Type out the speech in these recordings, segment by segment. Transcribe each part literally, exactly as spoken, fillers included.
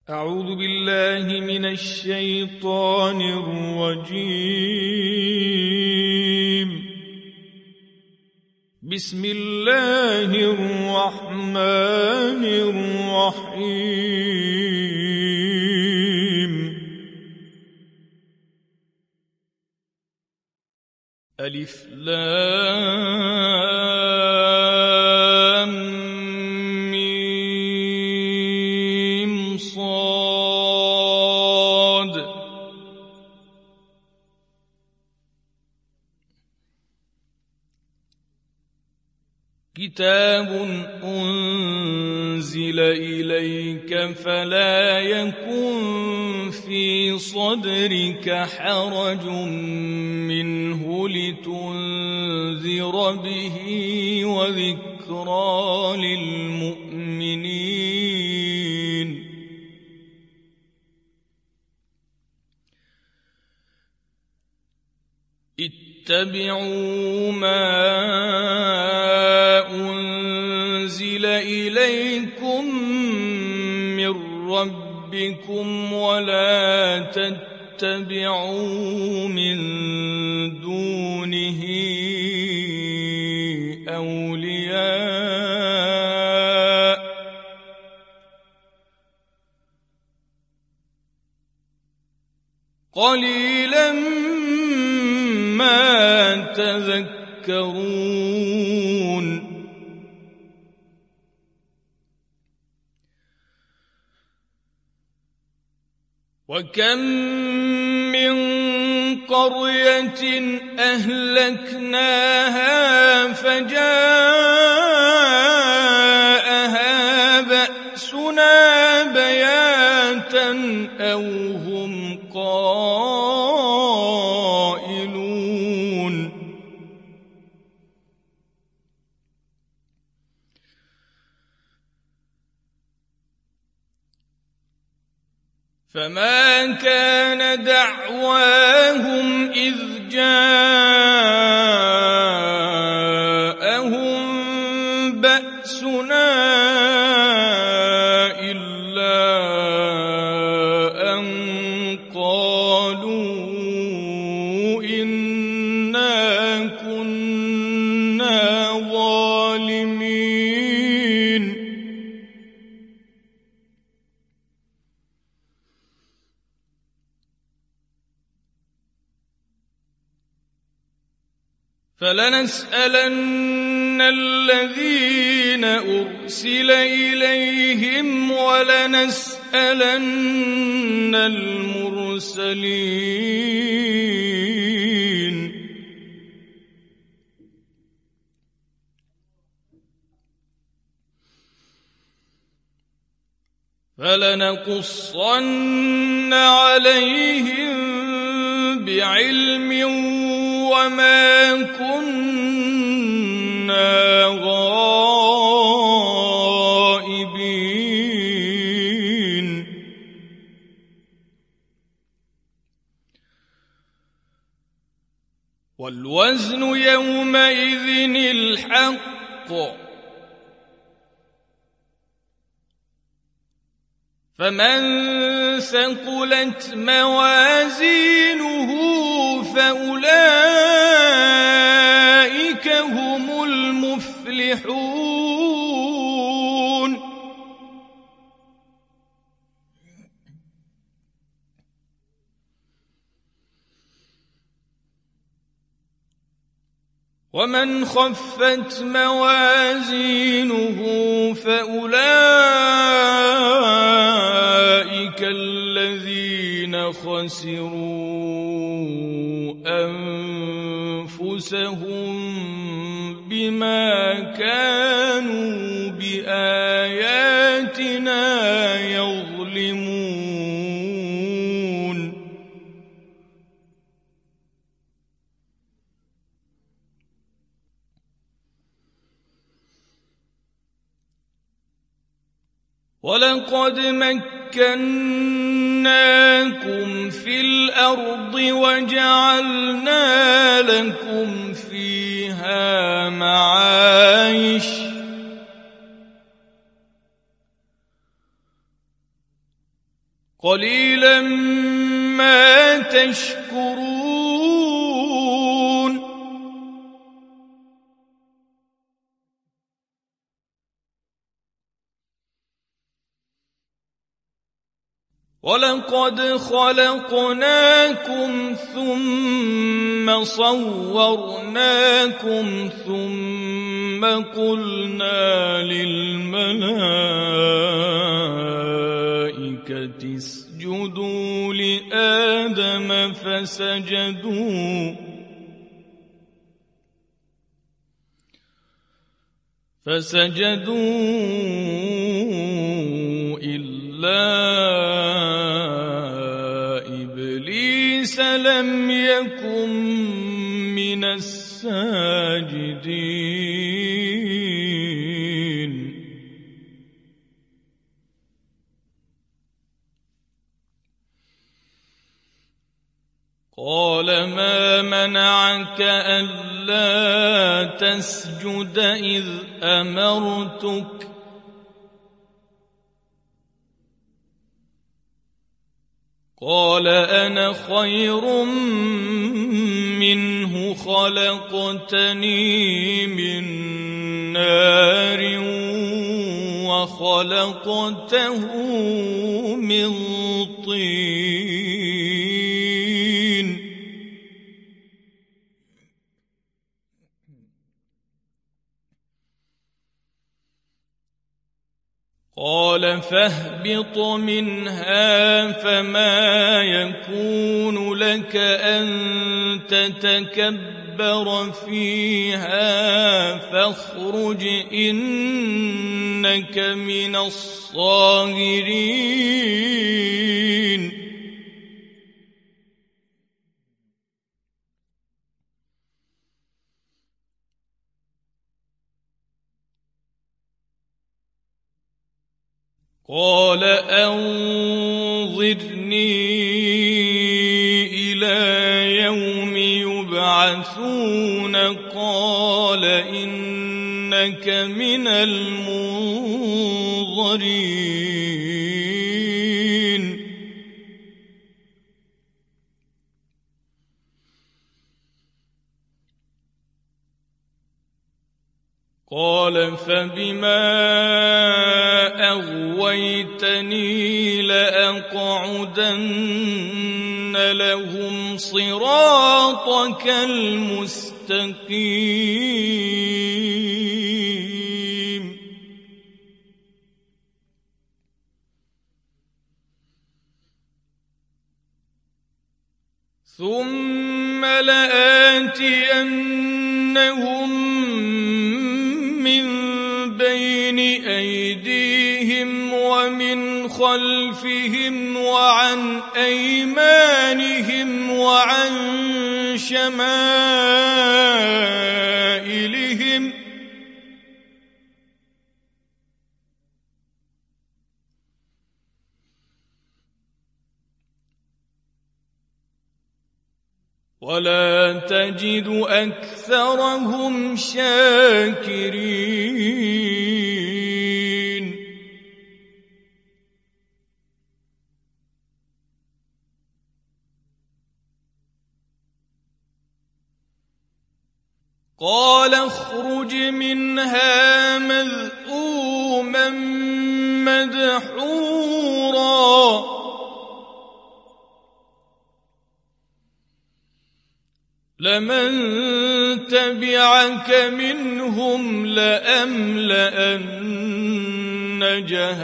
أعوذ بالله من الشيطان الرجيم. بسم الله الرحمن الرحيم. ألف لام ميم صاد. كتاب أنزل إليك فلا يكن في صدرك حرج منه لتنذر به وذكرى للمؤمنين. اتبعوا ما أنزل إليكم من ربكم ولا تتبعوا من دونه أولياء قليلا ما تذكرون. وكم من قرية أهلكناها فجاءها بأسنا بياتا أو هم قائلون. فما كان دعواهم إذ جاءهم بأسنا إلا أن قالوا إنا كنا ظالمين. فلنسألن الذين أرسل إليهم ولنسألن المرسلين. فلنقصن عليهم بعلم وما كنا غائبين. والوزن يومئذ الحق فمن ثقلت موازينه فأولئك هم المفلحون. ومن خفت موازينه فأولئك الذين خسروا أنفسهم بما كانوا بآياتنا يظلمون. ولقد مكناكم في الأرض وجعلنا لكم فيها معايش قليلا ما تشكرون ولقد خلقناكم ثم صورناكم ثم قلنا للملائكة اسجدوا لآدم فسجدوا فسجدوا إلا إبليس لم يكن من الساجدين قال ما منعك ألا تسجد إذ أمرتك قال أنا خير منه خلقتني من نار وخلقته من طين قال فاهبط منها فما يكون لك أن تتكبر فيها فاخرج إنك من الصاغرين قال أنظرني إلى يوم يبعثون قال إنك من المنظرين قال فبما أغويتني لأقعدن لهم صراطك المستقيم ثم لآتينهم بين أيديهم ومن خلفهم وعن أيمانهم وعن شمائلهم ولا تجد أكثرهم شاكرين قال اخرج منها مذءوما مدحورا لمن تبعك منهم لأملأن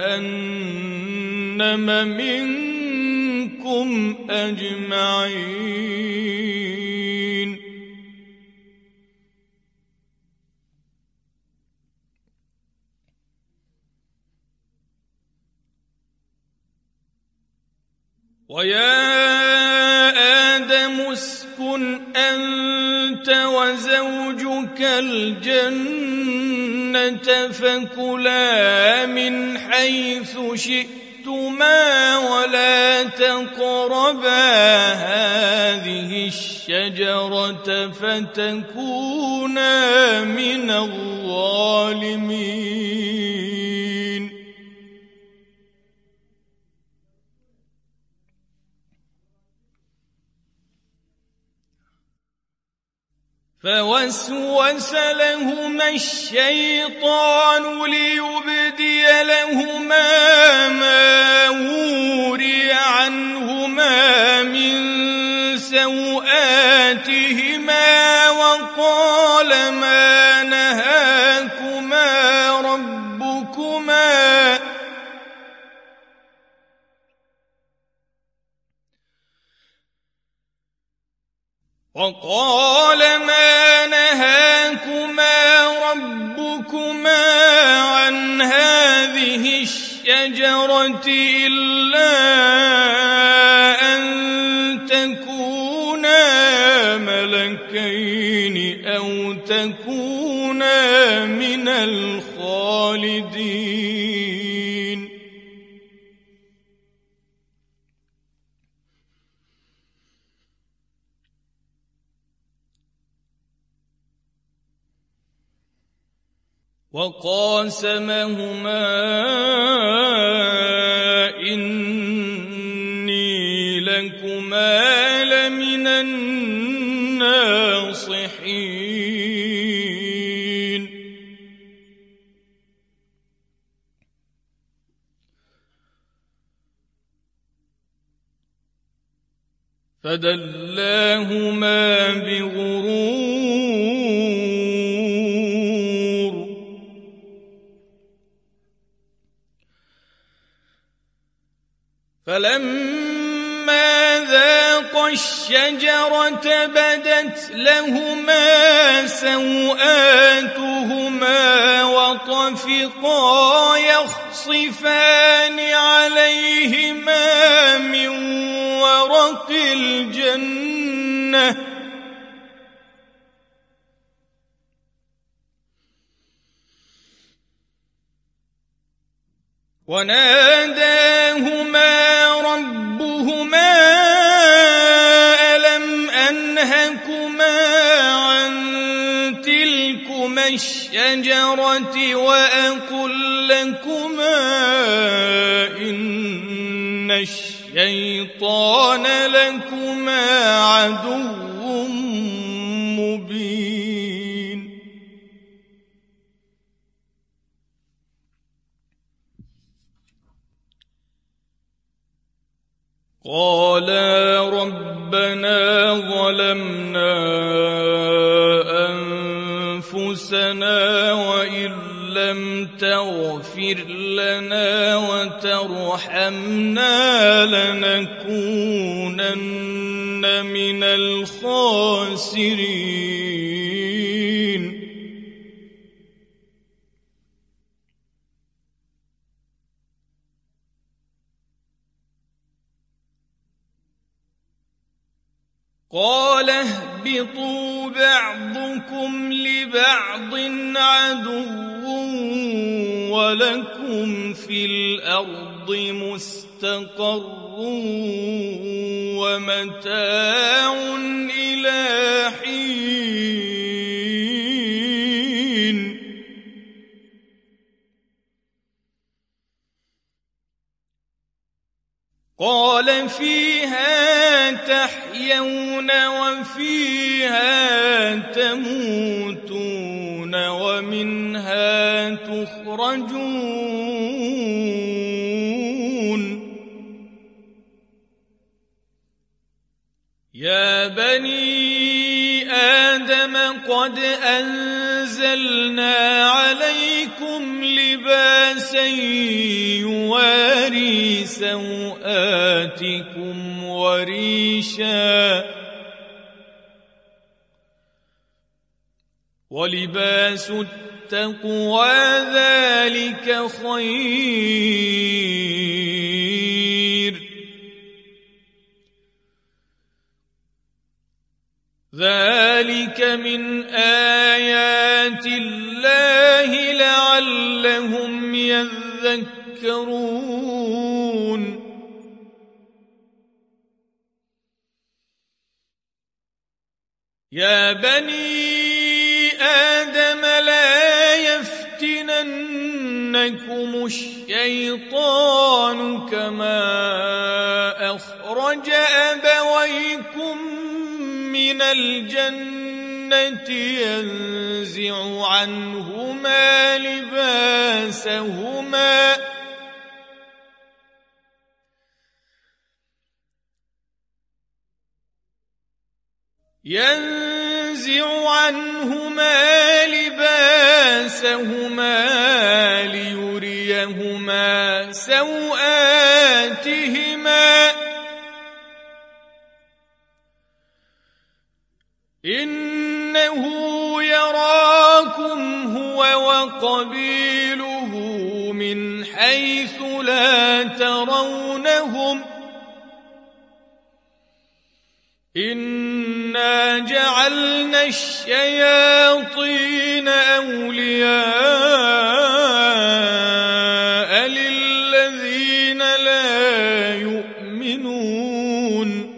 جهنم منكم أجمعين ويا آدم اسكن أنت وزوجك الجنة فكلا من حيث شئتما ولا تقربا هذه الشجرة فتكونا من الظالمين فوسوس لهما الشيطان ليبدي لهما ما وري عنهما من سوآتهما وقال ما نهاكما ربكما وقال ما نهاكما ربكما عن هذه الشجرة إلا أن تكونا ملكين أو تكونا من الخالدين وقاسمهما إني لكما لمن الناصحين فدلاهما بغرور فلما ذاقا الشجرة بدت لهما سوآتهما وطفقا يخصفان عليهما من ورق الجنة وناداهما ربهما ألم أنهكما عن تلكما الشجرة وأقل لكما إن الشيطان لكما عدو مبين قالا ربنا ظلمنا أنفسنا وإن لم تغفر لنا وترحمنا لنكونن من الخاسرين قال اهبطوا بعضكم لبعض عدو ولكم في الأرض مستقر ومتاع إلى حين قال فيها تحيون وفيها تموتون ومنها تخرجون يا بني آدم قد أنزلنا عليكم لباسا يواري سوآتكم وريشا ولباس التقوى ذلك خير ذلك من آيات الله لعلهم يذكرون يا بني آدم لا يفتننكم الشيطان كما أخرج أبويكم من الجنة ينزع عنهما لباسهما ينزع عنهما لباسهما ليريهما سوآتهما إنه يراكم هو وقبيله من حيث لا ترونهم إنا جعلنا الشياطين أولياء للذين لا يؤمنون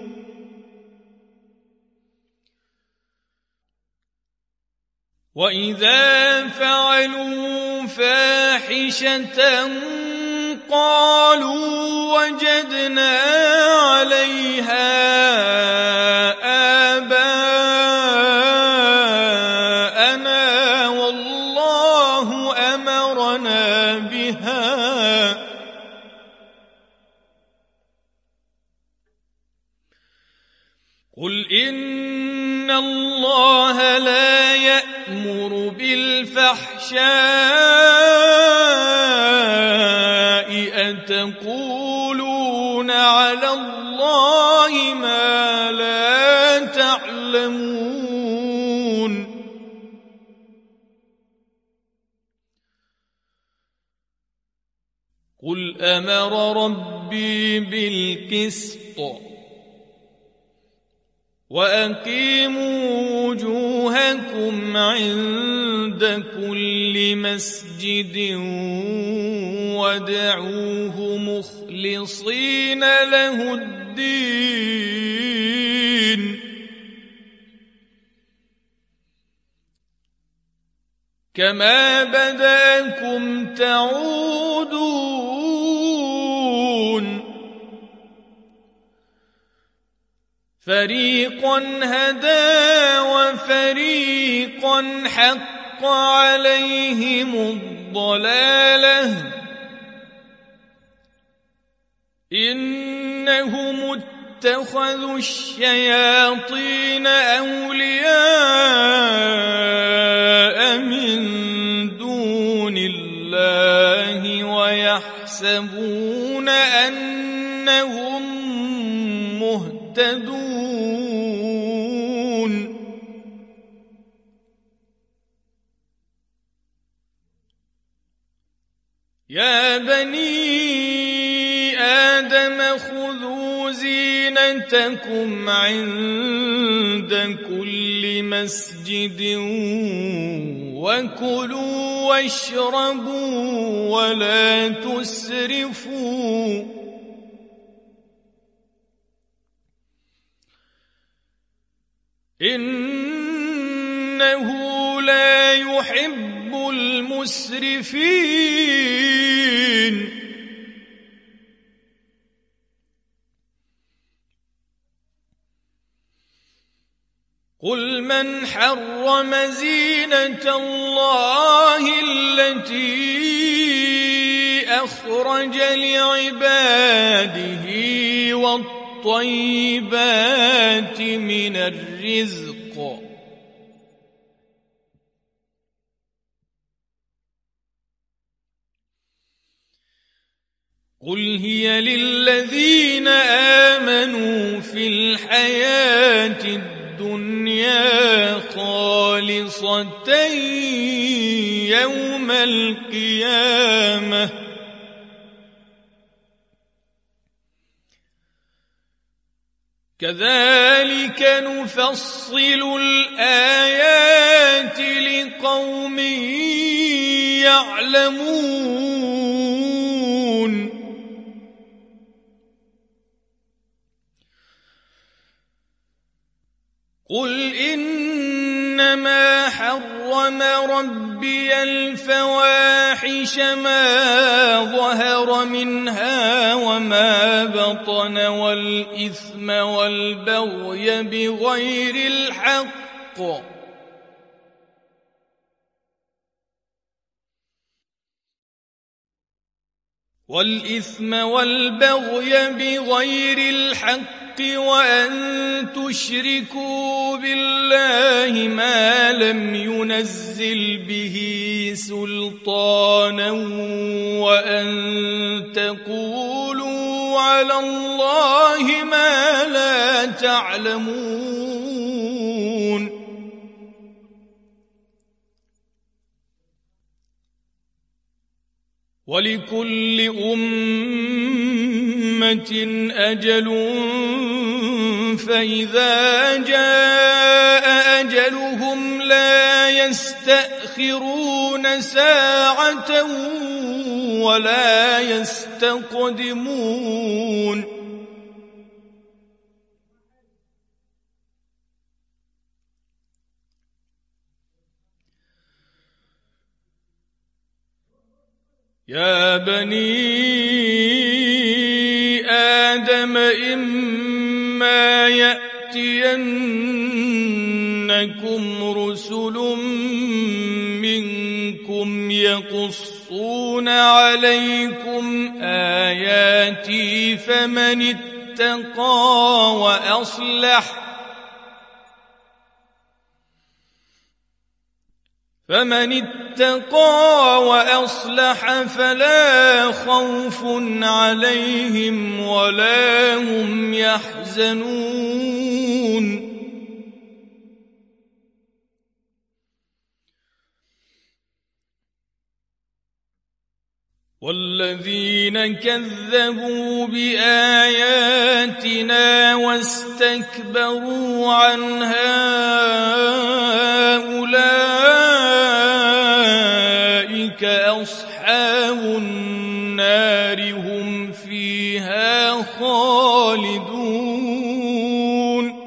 وإذا فعلوا فاحشة قالوا وجدنا عليها آباءنا والله أمرنا بها قل إن الله لا يأمر بالفحشاء أتقولون على الله ما لا تعلمون قل أمر ربي بالقسط وأقيموا وجوهكم عند كل مسجد وادعوه مخلصين له الدين كما بدأكم تعودون فريقا هدى وفريقا حق عليهم الضلالة إنهم اتخذوا الشياطين أولياء من دون الله ويحسبون أنهم مهتدون يا بني آدم خذوا زينتكم عند كل مسجد وكلوا واشربوا ولا تسرفوا إنه لا يحب المسرفين قل من حرم زينة الله التي أخرج لعباده والطيبات من الرزق قل هي للذين آمنوا في الحياة الدنيا خالصة يوم القيامة كذلك نفصل الآيات لقوم يعلمون قل إنما حرم ربي الفواحش ما ظهر منها وما بطن والإثم والبغي بغير الحق والإثم والبغي بغير الحق وأن تشركوا بالله ما لم ينزل به سلطانا وأن تقولوا على الله ما لا تعلمون. ولكل أمة أجل فإذا جاء أجلهم لا يستأخرون ساعة ولا يستقدمون. يا بني آدم إما يأتينكم رسل منكم يقصون عليكم آياتي فمن اتقى وأصلح فمن اتقى وأصلح فلا خوف عليهم ولا هم يحزنون. والذين كذبوا بآياتنا واستكبروا عنها أولئك أصحاب النار هم فيها خالدون.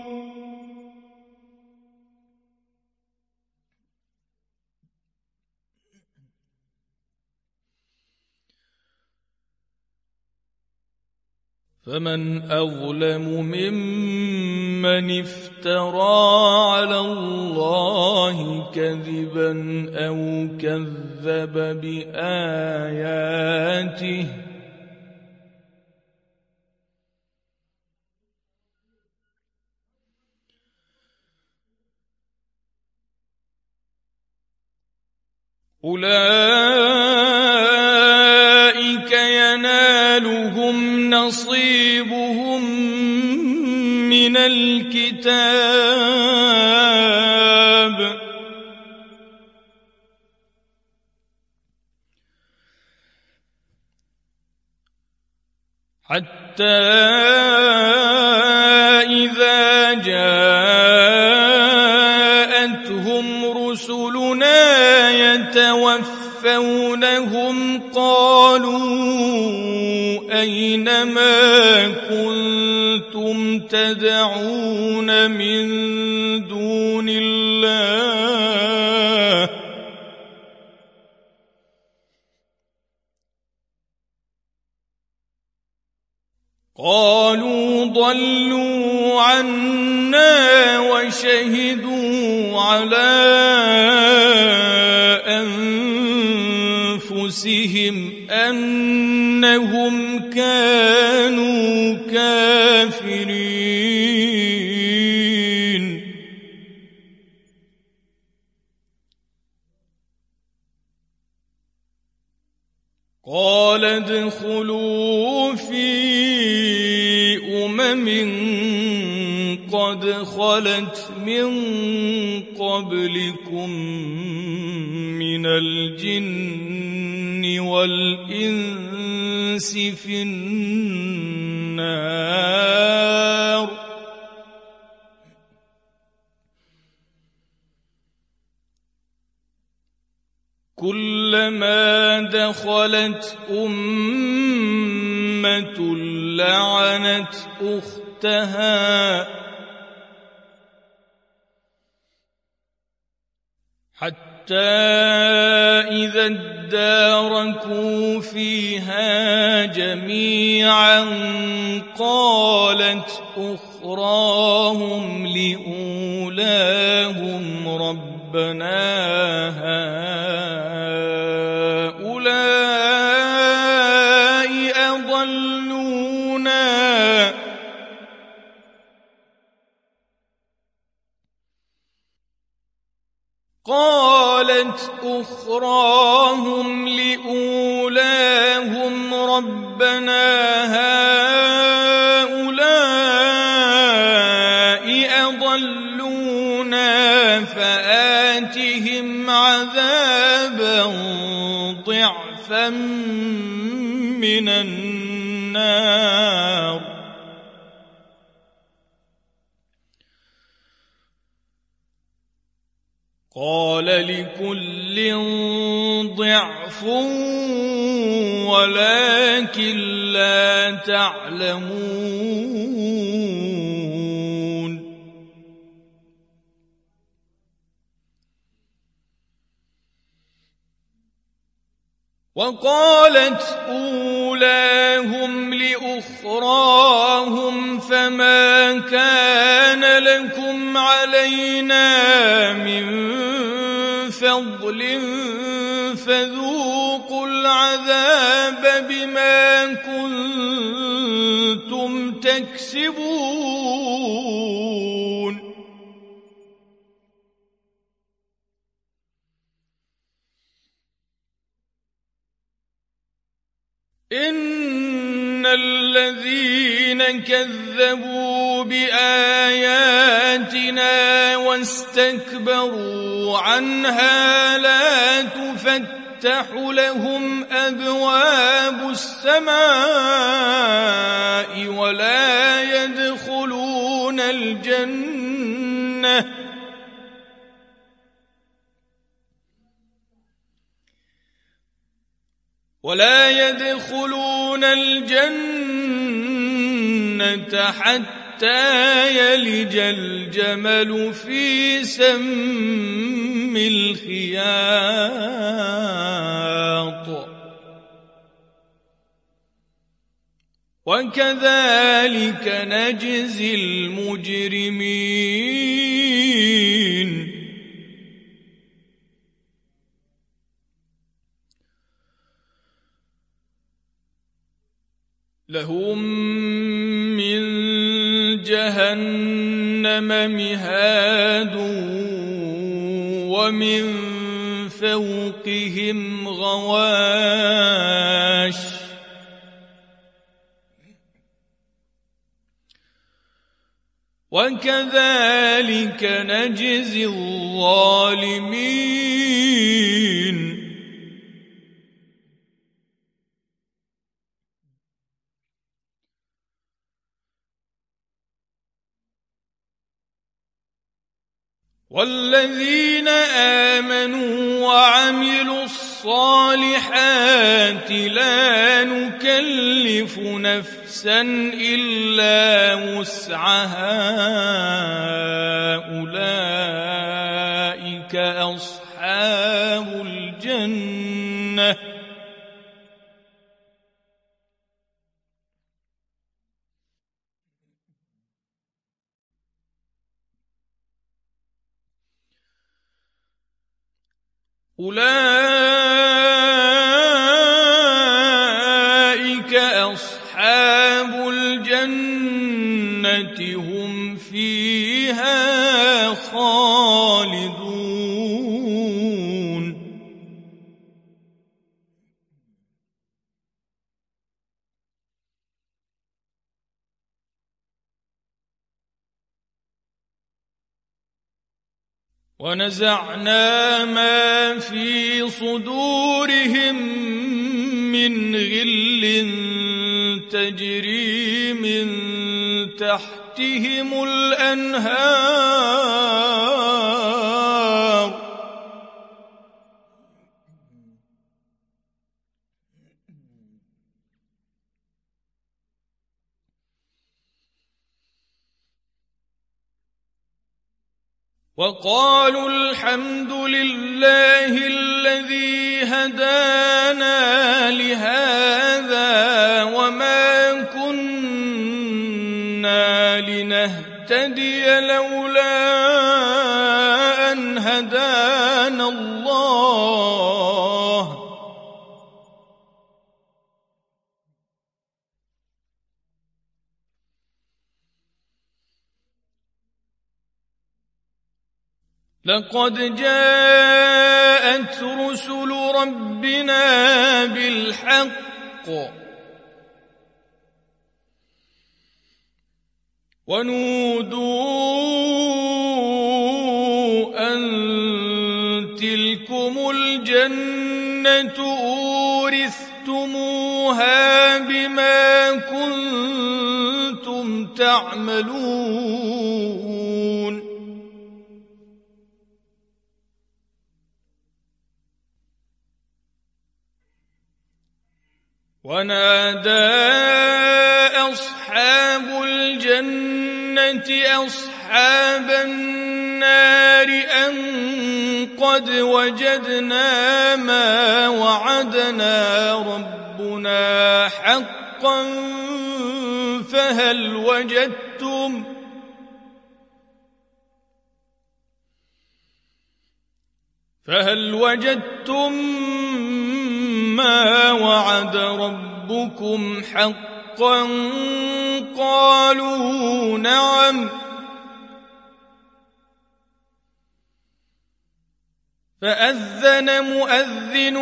فمن أظلم ممن افترى على الله كذبا أو كذب بآياته أولئك ينالهم نصيبهم من الكتاب حتى إذا جاءتهم رسلنا يتوفونهم قالوا أين ما كنتم تدعون من دون الله قالوا ضلوا عنا وشهدوا على أنفسهم أنهم كانوا كافرين. قال ادخلوا في أمم قد خلت من قبلكم من الجن والإنس في النار كلما دخلت أمة لعنت أختها حتى إذا اداركوا فيها جميعا قالت أخراهم لأولاهم ربنا هؤلاء قالت أخراهم لأولاهم ربنا هؤلاء أضلونا فآتهم عذابا ضعفا من النار قال لكل ضعف ولكن لا تعلمون وقالت أولاهم لأخراهم فما كان لكم علينا من فضل فذوقوا العذاب بما كنتم تكسبون إن الذين كذبوا بآياتنا واستكبروا عنها لا تفتح لهم أبواب السماء ولا يدخلون الجنة ولا يدخلون الجنة حتى يلج الجمل في سم الخياط وكذلك نجزي المجرمين لهم من جهنم مهاد ومن فوقهم غواش وكذلك نجزي الظالمين والذين آمنوا وعملوا الصالحات لا نكلف نفسا إلا وسعها أولئك أصحاب الجنة أولئك أصحاب الجنة هم فيها خالدون ونزعنا ما في صدورهم من غل تجري من تحتهم الأنهار وقالوا الحمد لله الذي هدانا لهذا وما كنا لنهتدي لولا أن هدانا الله لقد جاءت رسل ربنا بالحق ونودوا أن تلكم الجنة أورثتموها بما كنتم تعملون ونادى أصحاب الجنة أصحاب النار أن قد وجدنا ما وعدنا ربنا حقا فهل وجدتم فهل وجدتم ما وعد ربكم حقا قالوا نعم فأذن مؤذن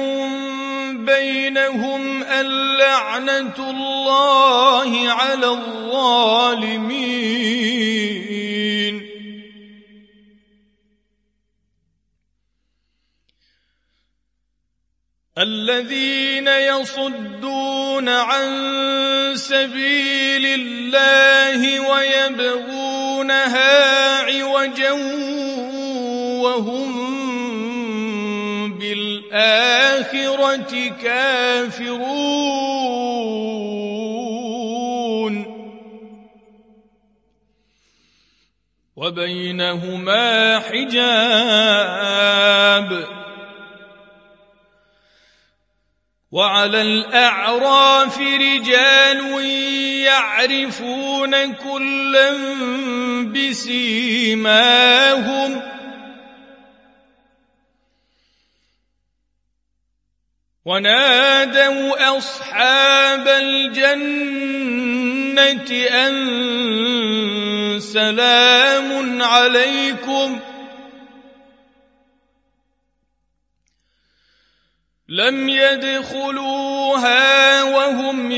بينهم اللعنة الله على الظالمين الذين يصدون عن سبيل الله ويبغونها عوجا وهم بالآخرة كافرون وبينهما حجاب وعلى الأعراف رجال يعرفون كلا بسيماهم ونادوا أصحاب الجنة أن سلام عليكم لم يدخلوها وهم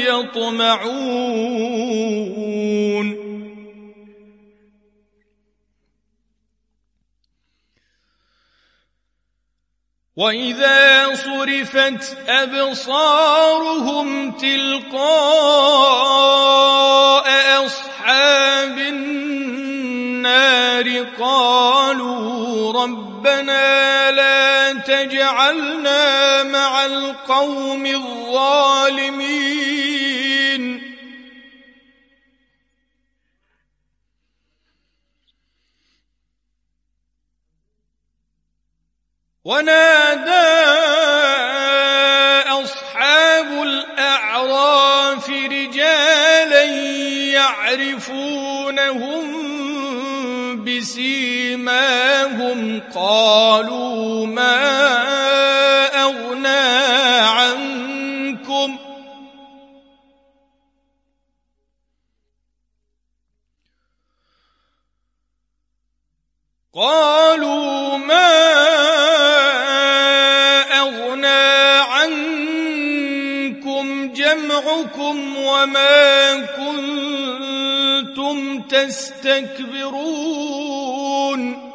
يطمعون وإذا صرفت أبصارهم تلقاء أصحاب النار قالوا ربنا لا تجعلنا مع القوم الظالمين ونادى أصحاب الأعراف رجالا يعرفونهم بسيماهم قالوا ما أغنى عنكم قالوا ما جمعكم وما كنتم تستكبرون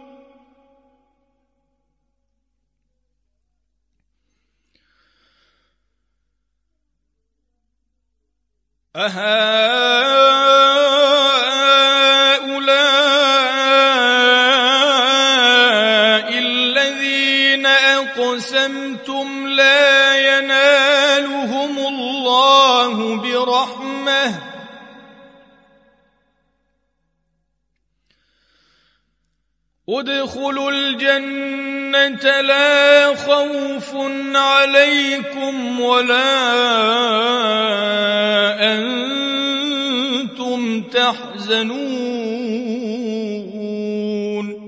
أهؤلاء الذين أقسمتم لا ينالهم الله برحمة ادخلوا الجنة لا خوف عليكم ولا أنتم تحزنون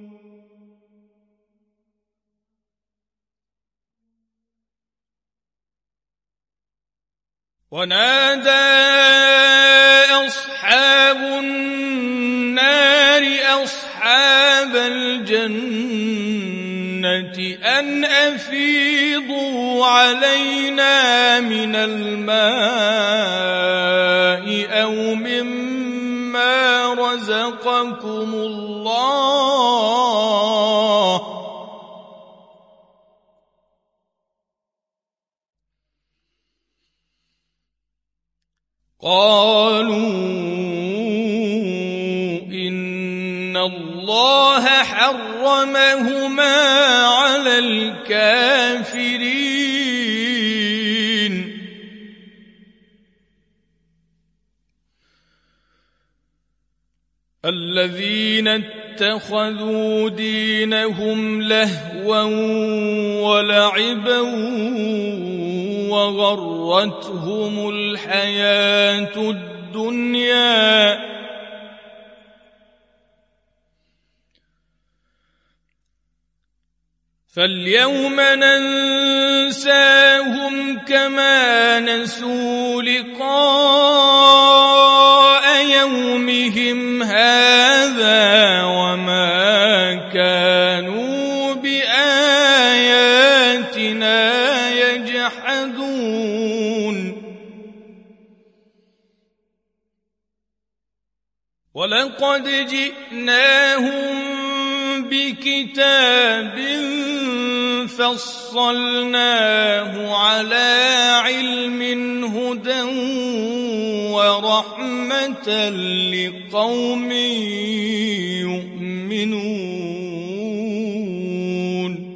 ونادى أصحاب النار أصحاب الجنة أن أفيضوا علينا من الماء أو مما رزقكم الله قالوا إن الله حرمهما على الكافرين الذين اتخذوا دينهم لهوا ولعبا وغرتهم الحياة الدنيا فاليوم ننساهم كما نسوا لقاء يومهم هذا وما كانوا بآياتنا يجحدون ولقد جئناهم بكتاب فصلناه على علم هدى ورحمة لقوم يؤمنون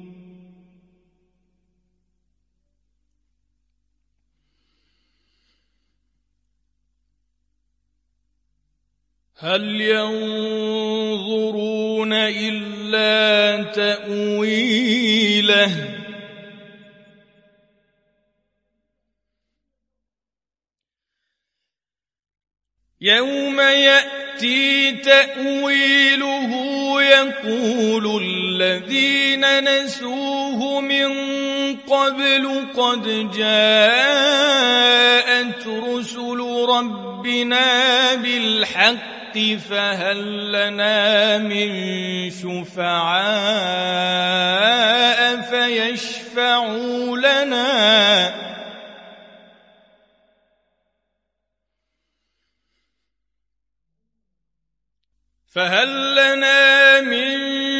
هل ينظرون إلا تأويله يوم يأتي تأويله يقول الذين نسوه من قبل قد جاءت رسل ربنا بالحق فهل لنا من شفعاء فيشفعوا لنا فهل لنا من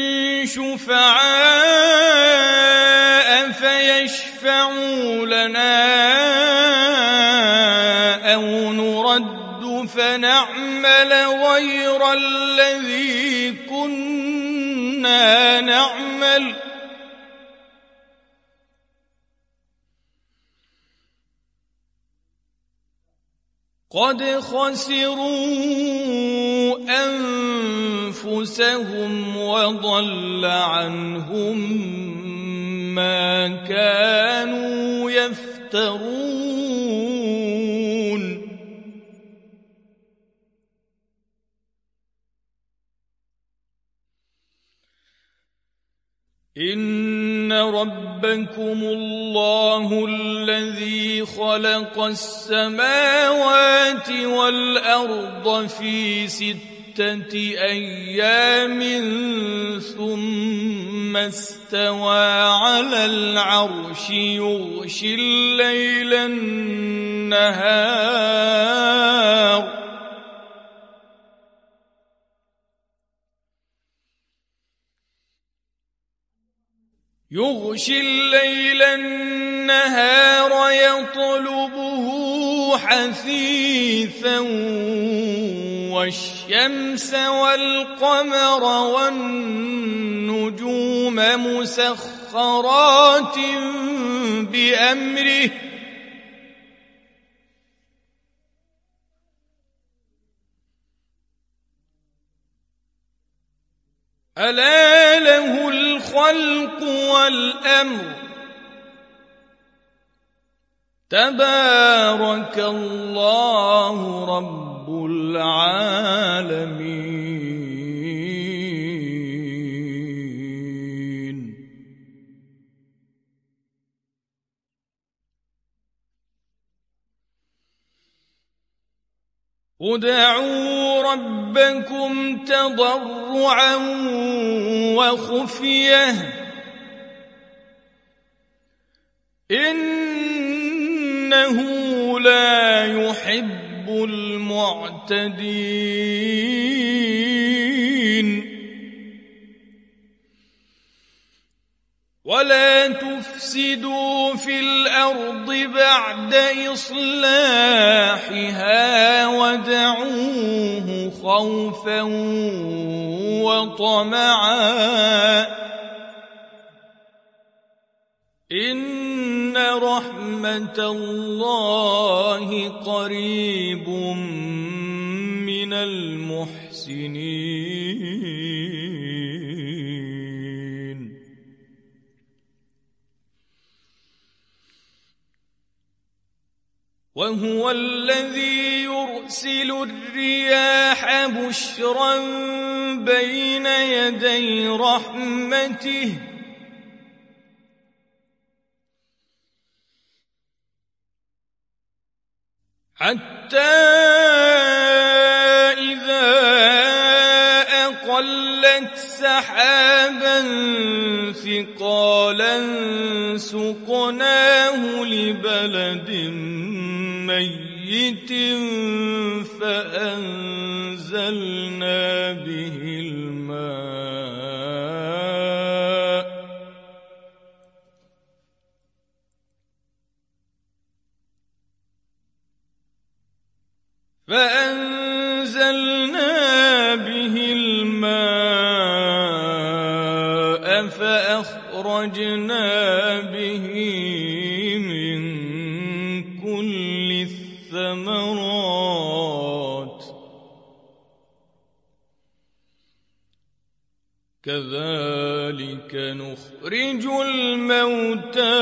شفعاء فيشفعوا لنا أو نرد فنعمل غير الذي كنا نعمل قد خسروا أنفسهم وضل عنهم ما كانوا يفترون إن ربكم الله الذي خلق السماوات والأرض في ستة أيام ثم استوى على العرش يغشي الليل النهار يغشي الليل النهار يطلبه حثيثا والشمس والقمر والنجوم مسخرات بأمره ألا له الخلق والأمر تبارك الله رب العالمين ادعوا ربكم تضرعا وخفية إنه لا يحب المعتدين ولا تفسدوا في الأرض بعد إصلاحها ودعوه خوفا وطمعا إن رحمة الله قريب من المحسنين وهو الذي يرسل الرياح بشرا بين يدي رحمته حتى إذا أقلت سحابا ثقالا سقناه لبلد ميت فأنزلنا به الماء فأنزلنا به الماء فأخرجنا به من كل الثمرات كذلك نخرج الموتى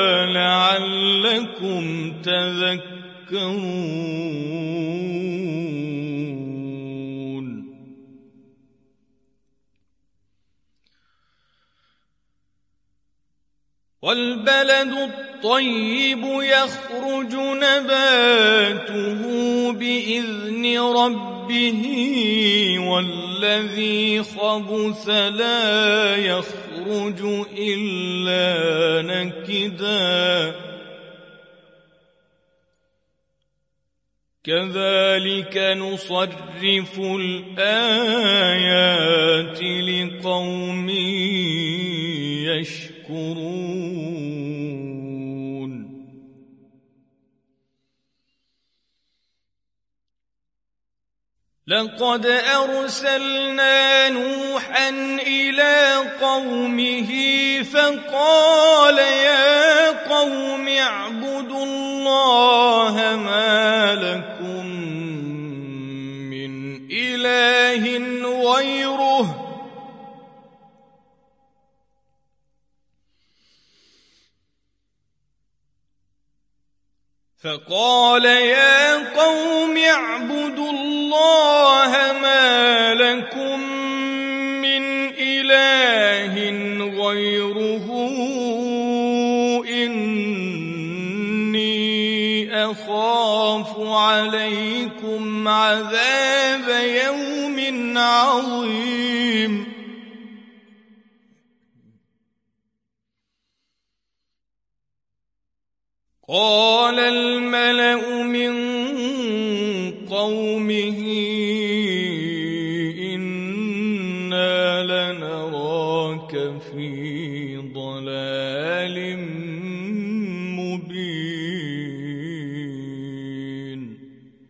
لعلكم تذكرون والبلد الطيب يخرج نباته بإذن ربه والذي خبث لا يخرج إلا نكدا كذلك نصرف الآيات لقوم يشكرون لقد أرسلنا نوحا إلى قومه فقال يا قوم اعبدوا الله ما لكم من إله غيره فقال يا قوم اعبدوا الله ما لكم من إله غيره إني أخاف عليكم عذاب يوم عظيم قال الملأ من قومه إنا لنراك في ضلال مبين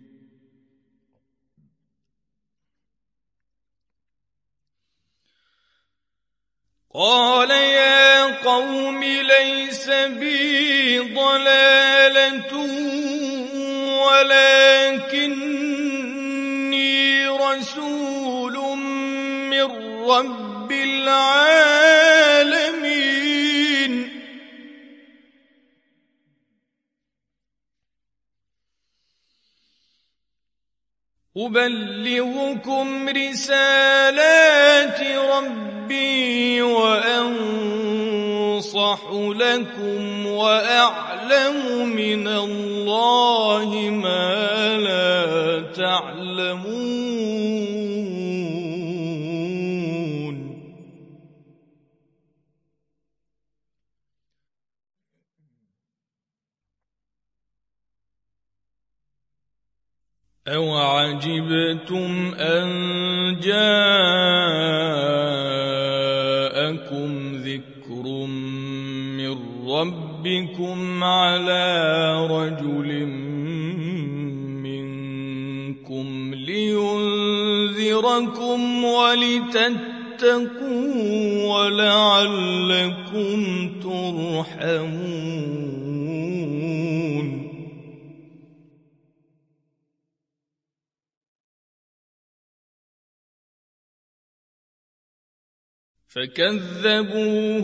قال يا قوم ليس بي ضلالة ولكني رسول من رب العالمين أبلغكم رسالات ربي وأنصح لكم وأعلم من الله ما لا تعلمون أوعجبتم أن جاءكم ذكر من ربكم على رجل منكم لينذركم ولتتقوا ولعلكم ترحمون. فكذبوه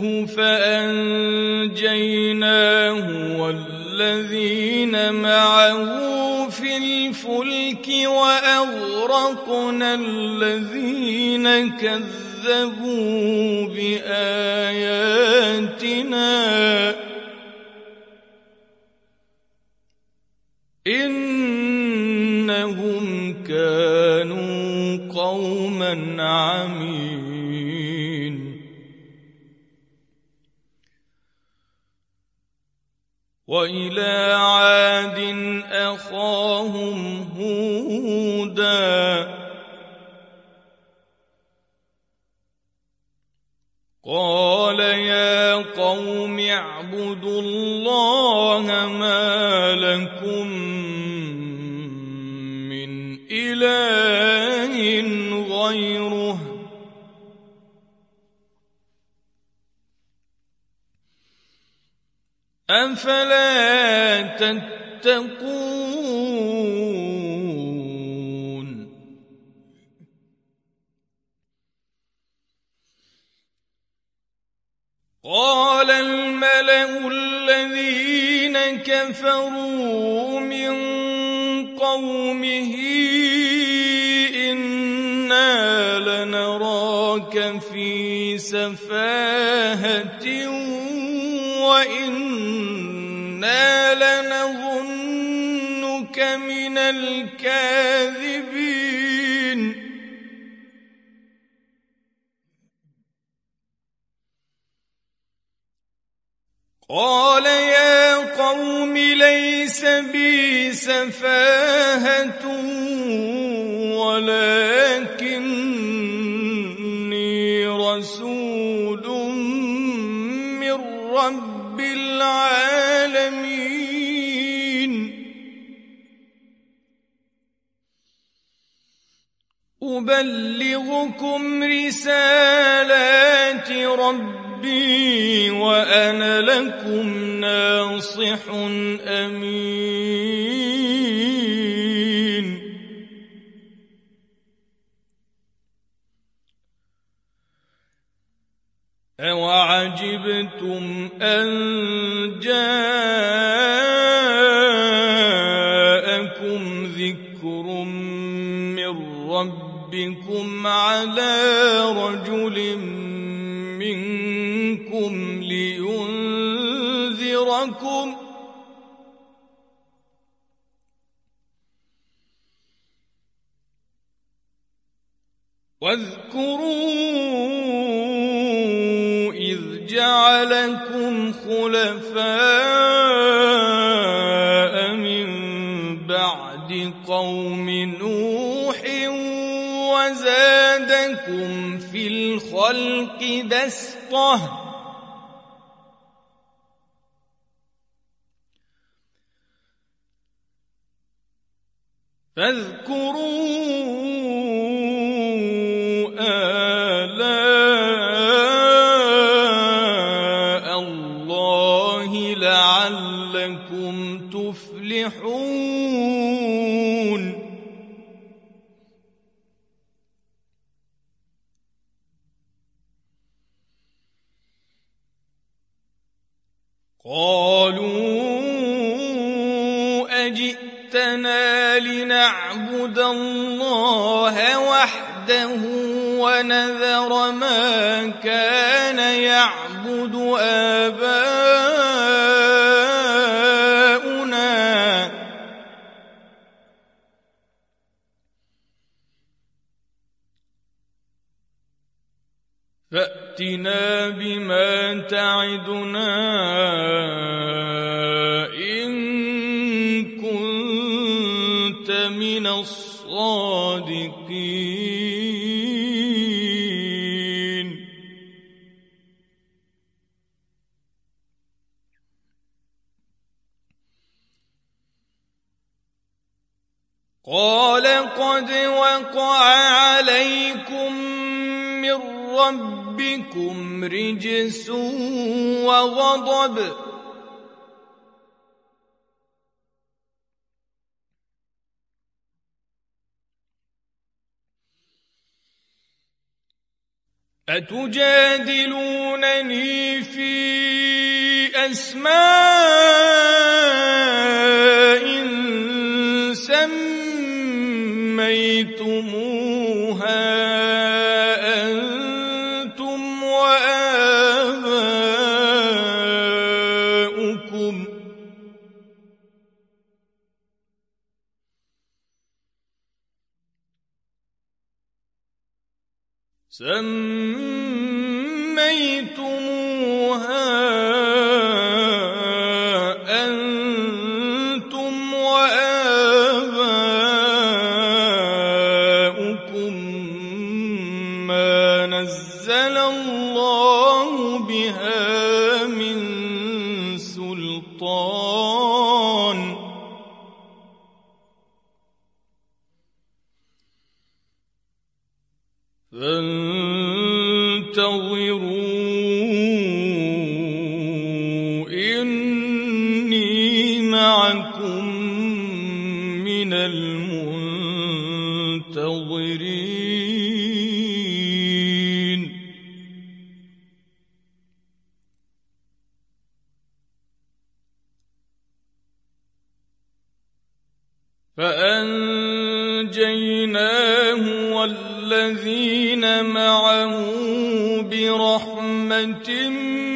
فأنجيناه والذين معه في الفلك وأغرقنا الذين كذبوا بآياتنا إنهم كانوا قوما عمين. وإلى عاد أخاهم هودا قال يا قوم اعبدوا الله ما لكم من إله غيره أفلا تتقون. قال الملأ الذين كفروا من قومه إنا لنراك في سفاهة وإنا لنظنك من الكاذبين. قال يا قوم ليس بي سفاهة ولكني رسول من رب العالمين أبلغكم رسالات ربي وأنا لكم ناصح أمين. أوعجبتم أن جاءكم ذكر من ربكم على رجل منكم لينذركم واذكروا إذ جعلكم خلفاء من بعد قوم نوح وزادكم في الخلق بسطة فاذكروا آلاء الله لعلكم تفلحون. قالوا أجئتنا لنعبد الله وحده ونذر ما كان يعبد آباؤنا فأتنا بما تعدنا إن كنت من الصادقين. الصادقين. قال قد وقع عليكم من ربكم رجس وغضب أتجادلونني في أسماء سميتموها أنتم وآباؤكم سميتموها أنتم وآباؤكم ما نزل الله بها من سلطان فانتظروا إني معكم من المنتظرين. فأنجيناه والذين معه برحمة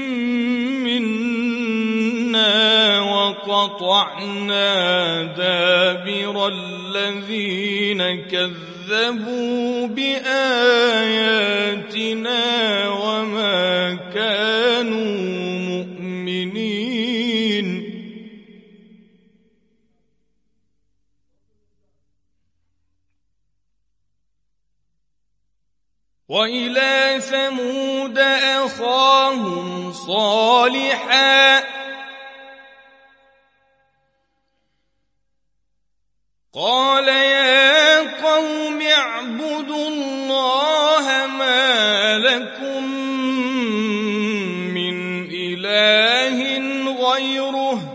منا وقطعنا دابر الذين كذبوا بآياتنا وما كانوا مؤمنين. وإلى ثمود أخاهم صالحا قال يا قوم اعبدوا الله ما لكم من إله غيره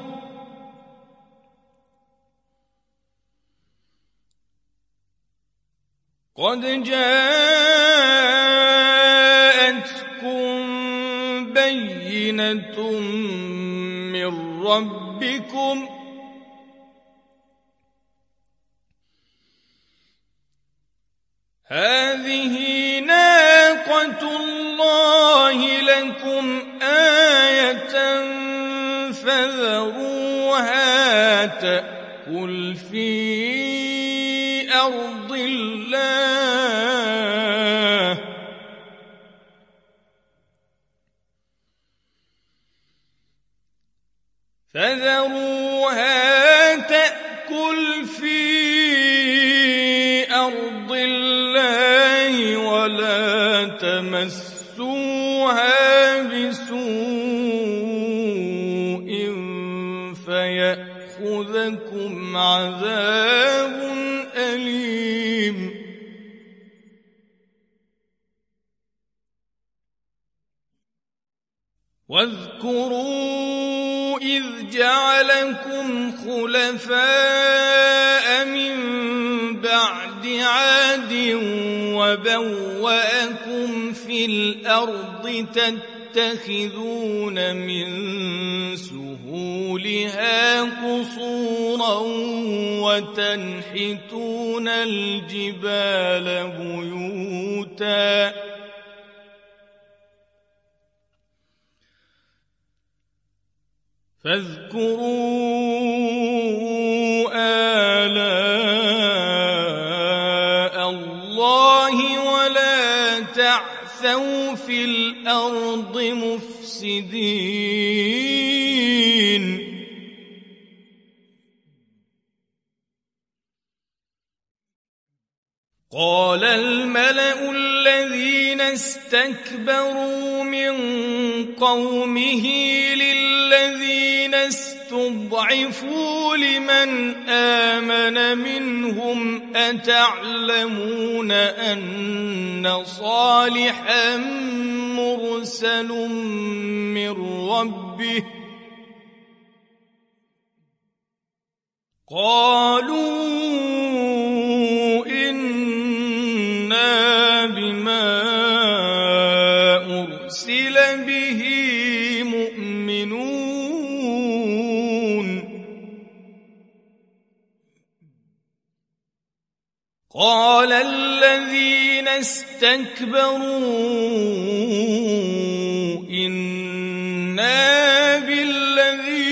قد جاءتكم بينة من ربكم هذه ناقة الله لكم آية فذروها تأكل في أرض الله فذروها تأكل في أرض الله ولا تمسوها بسوء فيأخذكم عذاب أليم. واذكروا إذ جعلكم خلفاء من بعد عاد وبوأكم في الأرض تتخذون من سهولها قصورا وتنحتون الجبال بيوتا فاذكروا آلاء الله ولا تعثوا في الأرض مفسدين. قال الملأ الذين استكبروا من قومه للذين استضعفوا لمن آمن منهم أتعلمون أن صالحا مرسل من ربه قالوا إنا بما أرسل به مؤمنون قال الذين استكبروا إنا بالذي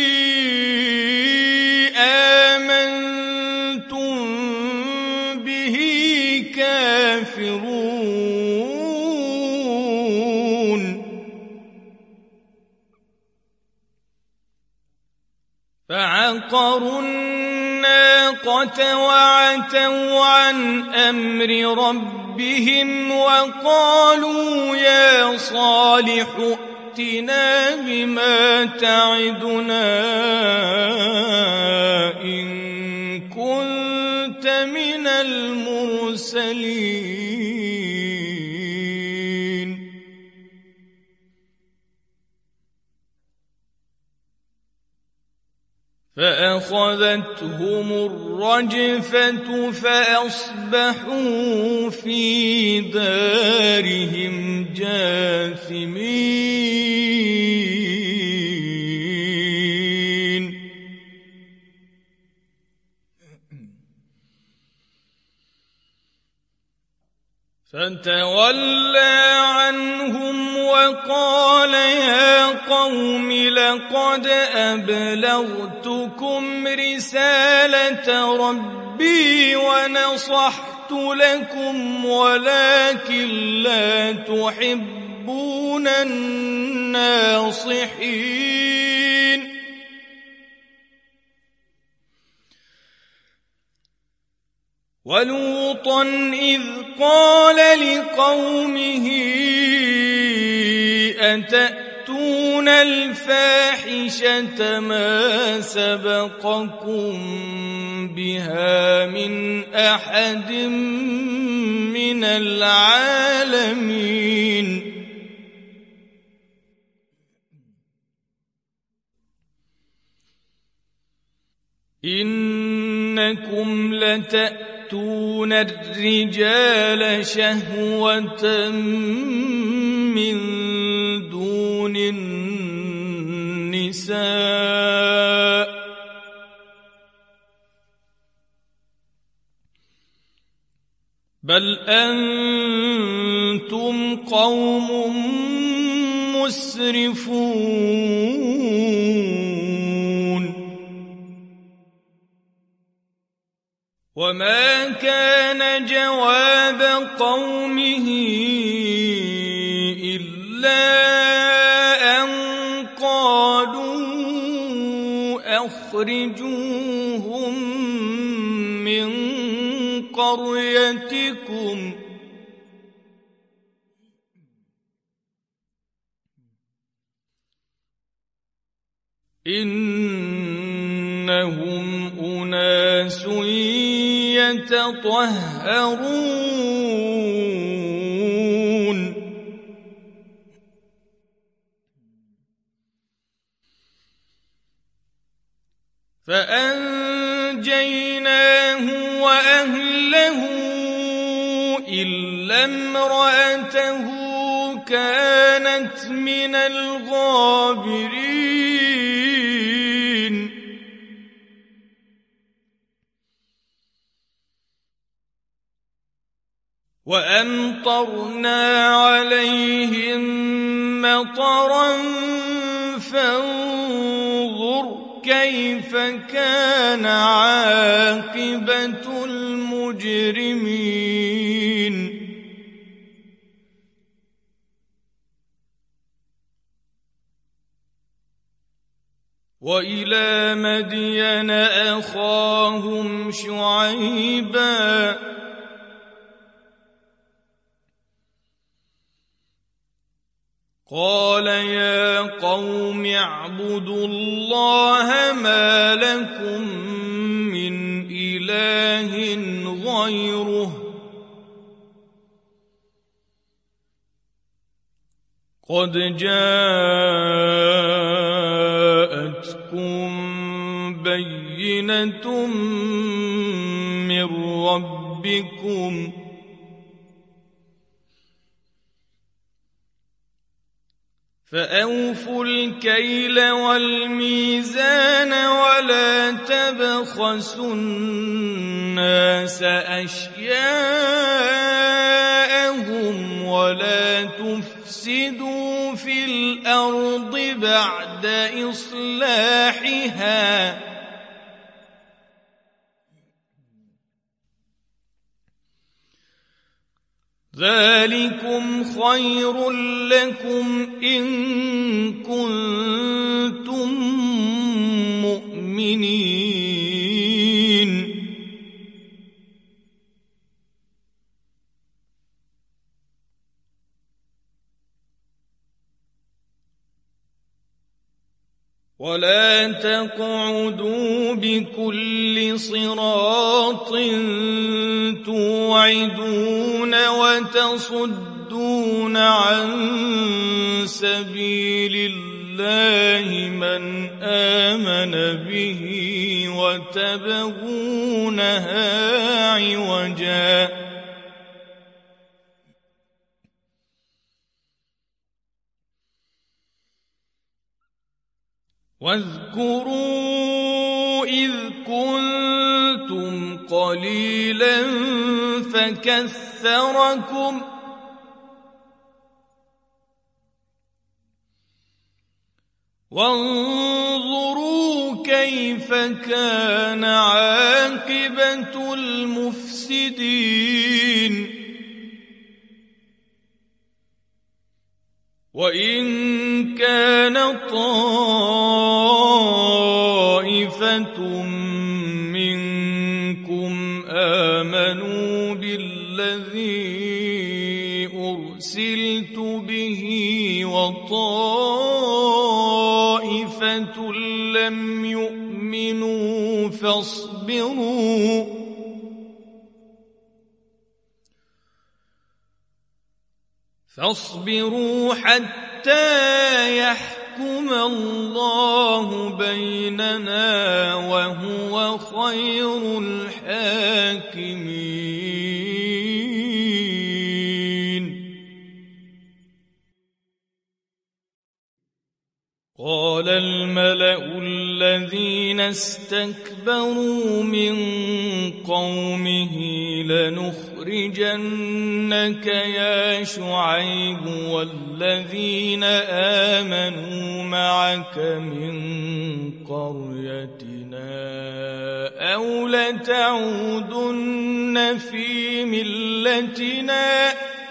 آمنتم به كافرون فعقروا الناقة وعتوا عن أمر ربهم وقالوا يا صالح ائتنا بما تعدنا إن كنت من المرسلين فأخذتهم الرجفة فأصبحوا في دارهم جاثمين فتولى عنهم وقال يا قوم لقد أبلغتكم رسالة ربي ونصحت لكم ولكن لا تحبون الناصحين ولوطا إذ قال لقومه أتأتون الفاحشة ما سبقكم بها من أحد من العالمين إنكم لتأتون تأتون الرجال شهوة من دون النساء بل أنتم قوم مسرفون وما كان جواب قومه إلا أن قالوا أخرجوهم من قريتكم إنهم أناس يتطهرون فأنجيناه وأهله إلا امرأته كانت من الغابرين وأمطرنا عليهم مطرا فانظر كيف كان عاقبة المجرمين وإلى مدين أخاهم شعيبا قال يا قوم اعبدوا الله ما لكم من إله غيره قد جاءتكم بينة من ربكم فأوفوا الكيل والميزان ولا تبخسوا الناس أشياءهم ولا تفسدوا في الأرض بعد إصلاحها ذلكم خير لكم إن كنتم مؤمنين ولا تقعدوا بكل صراط توعدون وتصدون عن سبيل الله من آمن به وتبغونها عوجا واذكروا إذ كنتم قليلا فكثركم وانظروا كيف كان عاقبة المفسدين وإن كان طائفة منكم آمنوا بالذي أرسلت به وطائفة لم يؤمنوا فاصبروا فاصبروا حتى يحكم الله بيننا وهو خير الحاكمين قال الملأ الذين استكبروا من قومه لنخرجنك يا شعيب والذين آمنوا معك من قريتنا أو لتعودن في ملتنا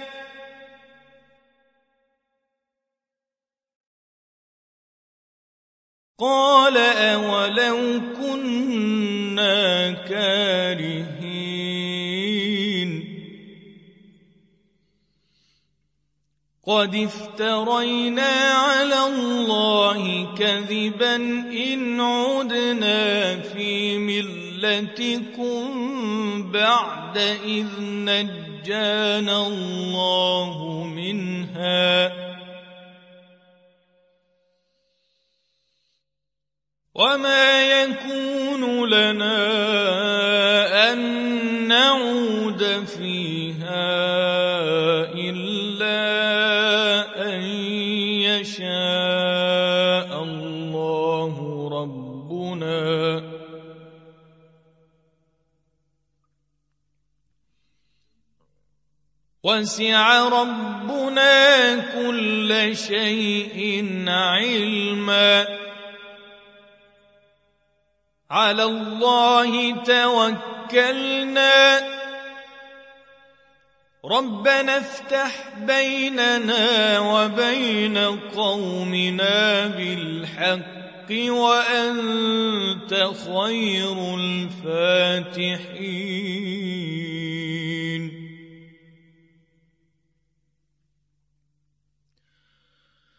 قال أولو كنا كارهين قد افترينا على الله كذبا إن عدنا في ملتكم بعد إذ نجانا الله منها وما يكون لنا أن نعود فيها إلا أن يشاء الله ربنا وسع ربنا كل شيء علما على الله توكلنا ربنا افتح بيننا وبين قومنا بالحق وأنت خير الفاتحين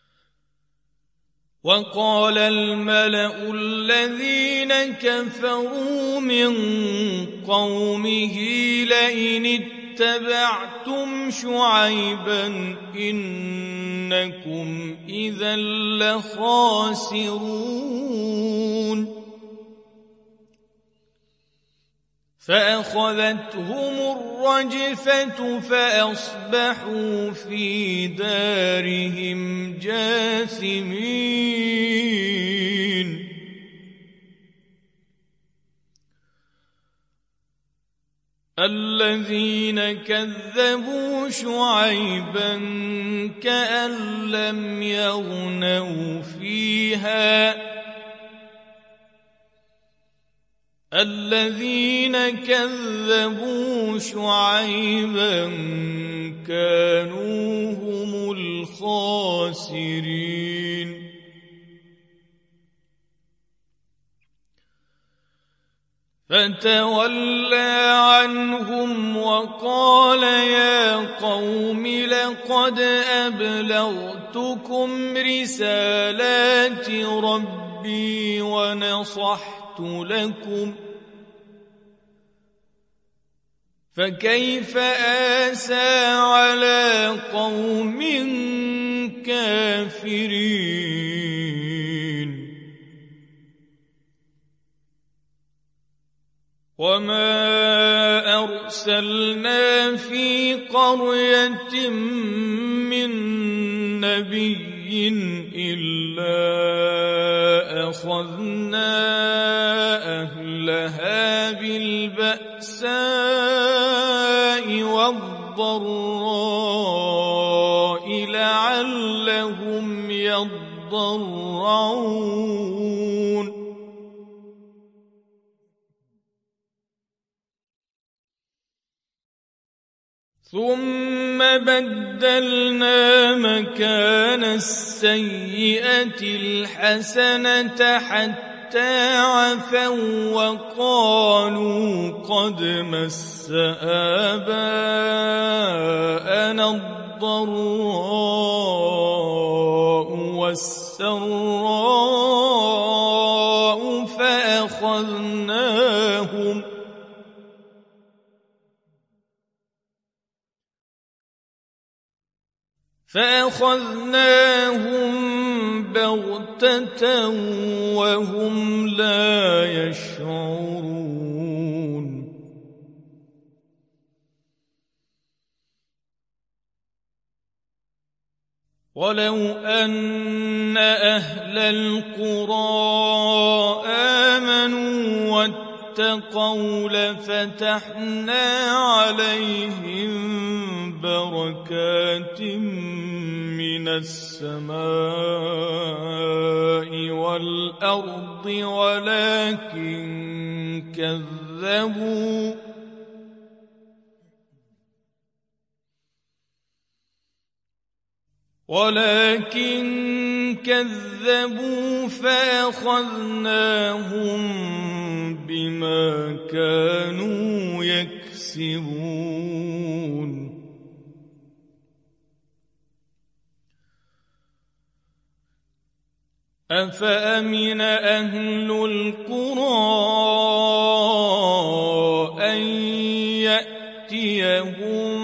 وقال الملأ الذين كفروا من قومه لئن اتبعتم شعيبا إنكم إذا لخاسرون فأخذتهم الرجفة فأصبحوا في دارهم جاثمين الذين كذبوا شعيبا كأن لم يغنوا فيها الذين كذبوا شعيبا كانوا هم الخاسرين فتولى عنهم وقال يا قوم لقد أبلغتكم رسالات ربي ونصحت لكم فكيف آسى على قوم كافرين وما أرسلنا في قرية من نبي إلا أخذنا أهلها بالبأساء والضراء لعلهم يضرعون ثم بدلنا مكان السيئة الحسنة حتى عفوا وقالوا قد مس آباءنا الضراء والسراء فأخذناهم فأخذناهم بغتة وهم لا يشعرون ولو أن أهل القرى آمنوا واتقوا لفتحنا عليهم بركات من السماء والأرض ولكن كذبوا ولكن كذبوا فأخذناهم بما كانوا يكسبون أفأمن أهل القرى أن يأتيهم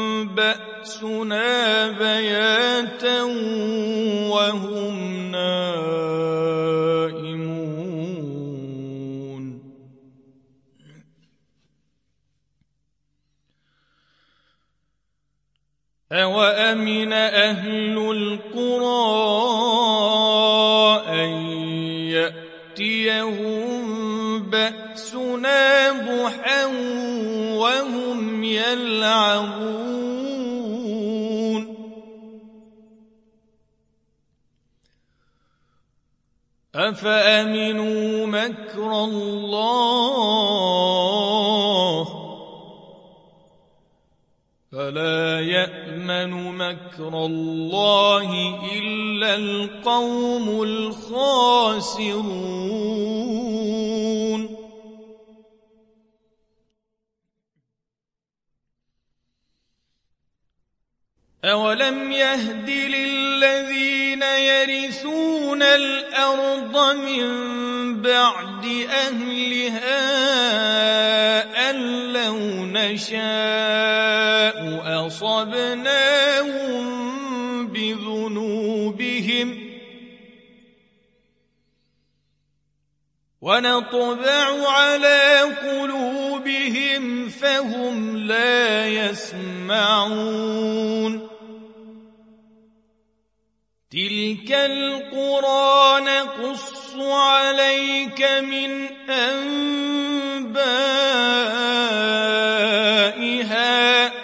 بأسنا بياتا وهم نائمون أوأمن أهل القرى أن يأتيهم بأسنا ضحى وهم يلعبون أفأمنوا مكر الله فلا يأمن مكر الله إلا القوم الخاسرون أولم يهد للذين يرثون الأرض من بعد أهلها أن لو نشاء أصبناهم بذنوبهم ونطبع على قلوبهم فهم لا يسمعون تلك القرى نقص عليك من أنبائها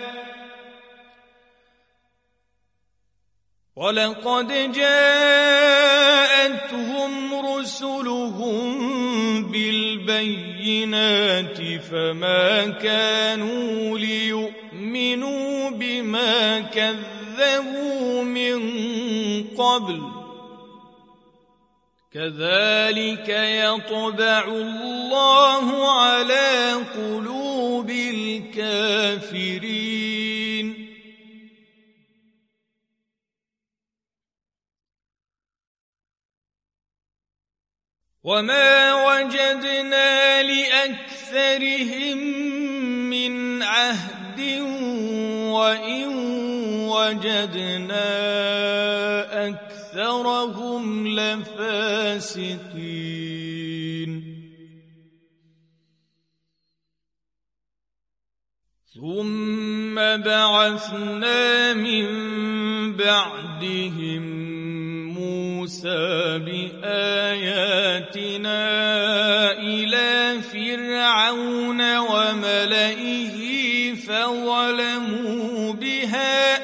ولقد جاءتهم رسلهم بالبينات فما كانوا ليؤمنوا بما كذبوا من قبل كذلك يطبع الله على قلوب الكافرين وما وجدنا لأكثرهم من عهد وإن وجدنا أكثرهم لفاسقين ثم بعثنا من بعدهم موسى بآياتنا إلى فرعون وملئه فظلموا بها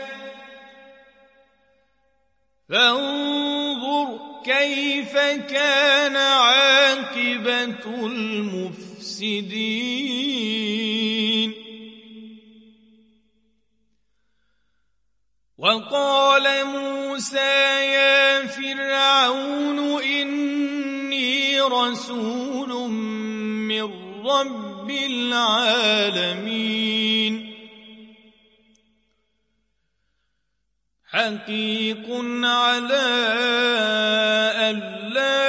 فانظر كيف كان عاقبة المفسدين وقال موسى يا فرعون إني رسول من رب العالمين حقيق على ألا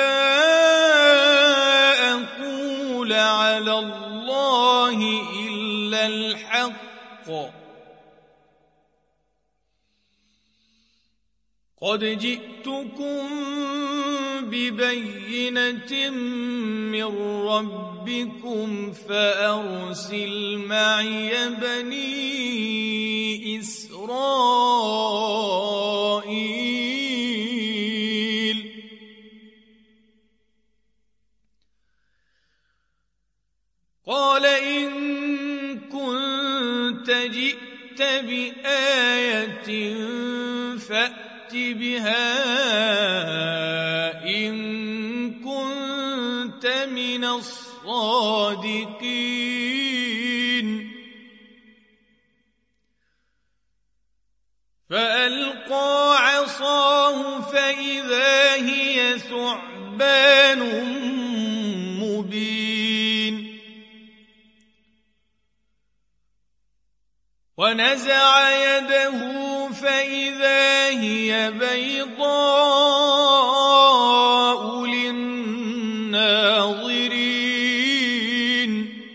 أقول على الله إلا الحق قد جئتكم ببينة من ربكم فأرسل معي بني إسرائيل قال إن كنت جئت بآية فأت بها إن كنت من الصادقين فألقى عصاه فإذا هي ثعبان مبين ونزع يده فإذا هي بيضاء للناظرين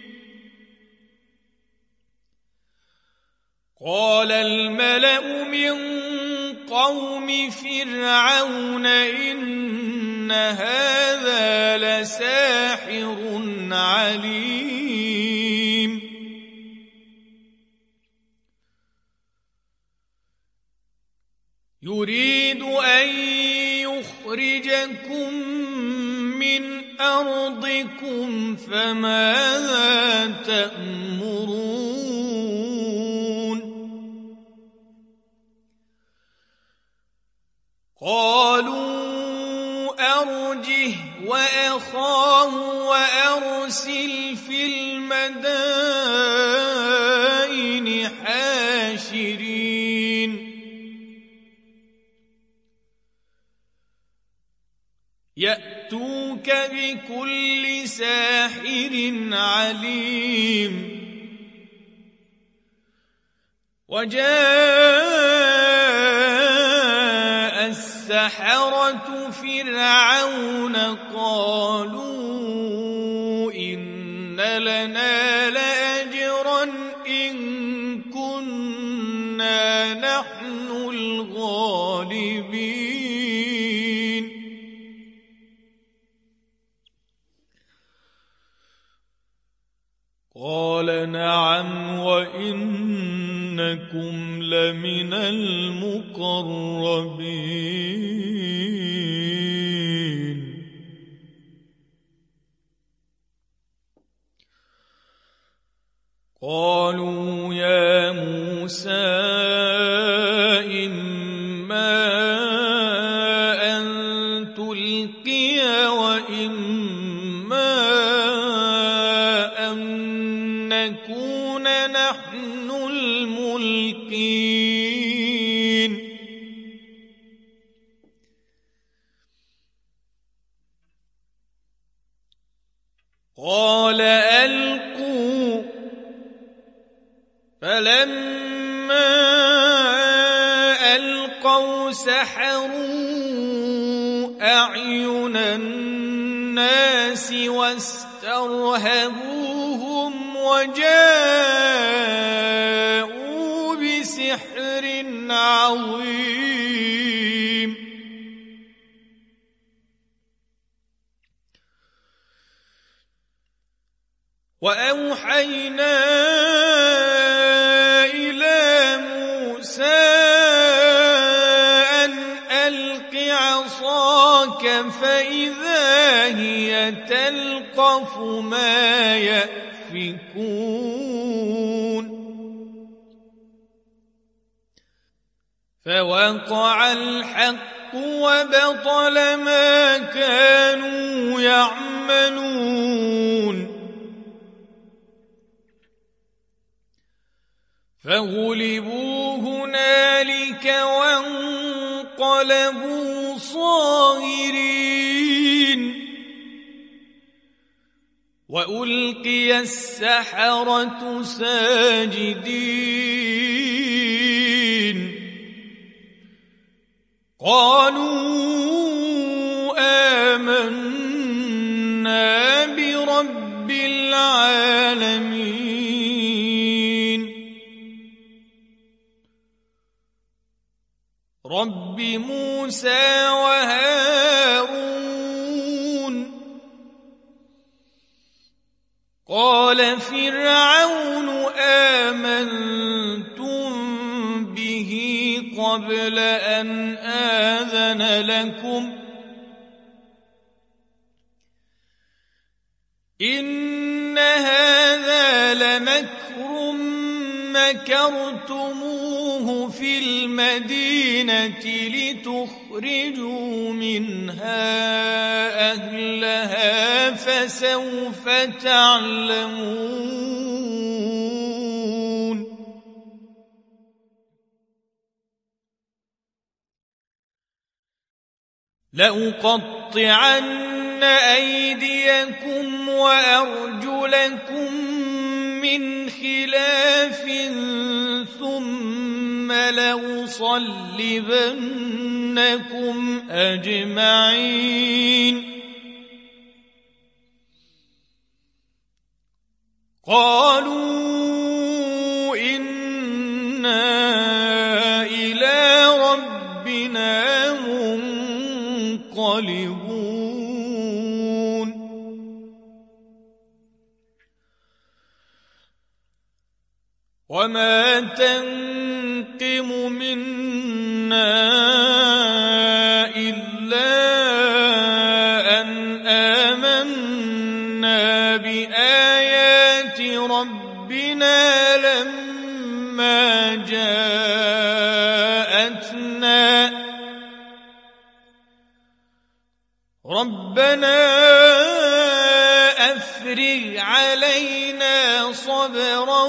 قال الملأ من قوم فرعون إن هذا لساحر عليم يريد أن يخرجكم من أرضكم فماذا تأمرون قالوا أرجه وأخاه وأرسل في المدائن حاشرين يأتوك بكل ساحر عليم وجاء السحرة فرعون قالوا إن لنا لأجرا إن كنا نحن الغالبين قال نعم وإنكم لمن المقربين قالوا يا موسى إما أن تلقي وإما أن نكون نحن الملقين قال ألقوا فلما ألقوا سحروا أعين الناس واسترهبوهم وجاءوا بسحر عظيم وأوحينا إلى موسى أن ألق عصاك فإذا هي تلقف ما يأفكون فوقع الحق وبطل ما كانوا يعملون فغلبوا هنالك وانقلبوا صاغرين وألقي السحرة ساجدين قالوا آمنا برب العالمين رب موسى وهارون قال فرعون آمنتم به قبل أن آذن لكم إن هذا لمكر مكرتموه في المدينة لتخرجوا منها أهلها فسوف تعلمون لأقطعن أيديكم وأرجلكم من خلاف ثم لأصلبنكم أجمعين قالوا إنا إلى ربنا منقلبون وما تنقم منا إلا أن آمنا بآيات ربنا لما جاءتنا ربنا أفرغ علينا صبرا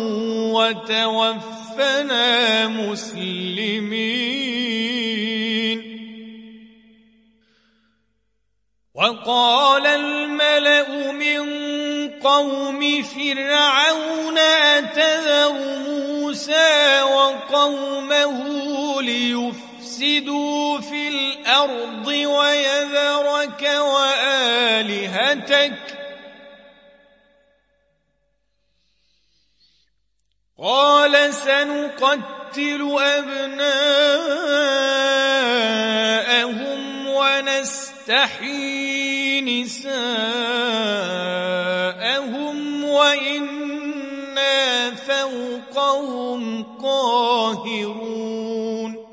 وتوفنا مسلمين وقال الملأ من قوم فرعون أتذر موسى وقومه ليفسدوا في الأرض الأرض ويذرك وآلهتك قال سنقتل أبناءهم ونستحيي نساءهم وإنا فوقهم قاهرون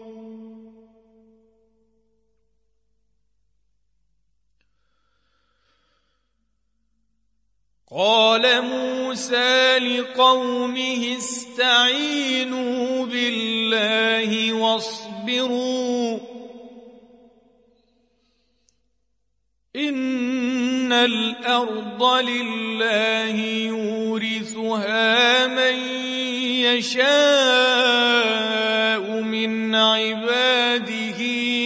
قال موسى لقومه استعينوا بالله واصبروا إن الأرض لله يورثها من يشاء من عباده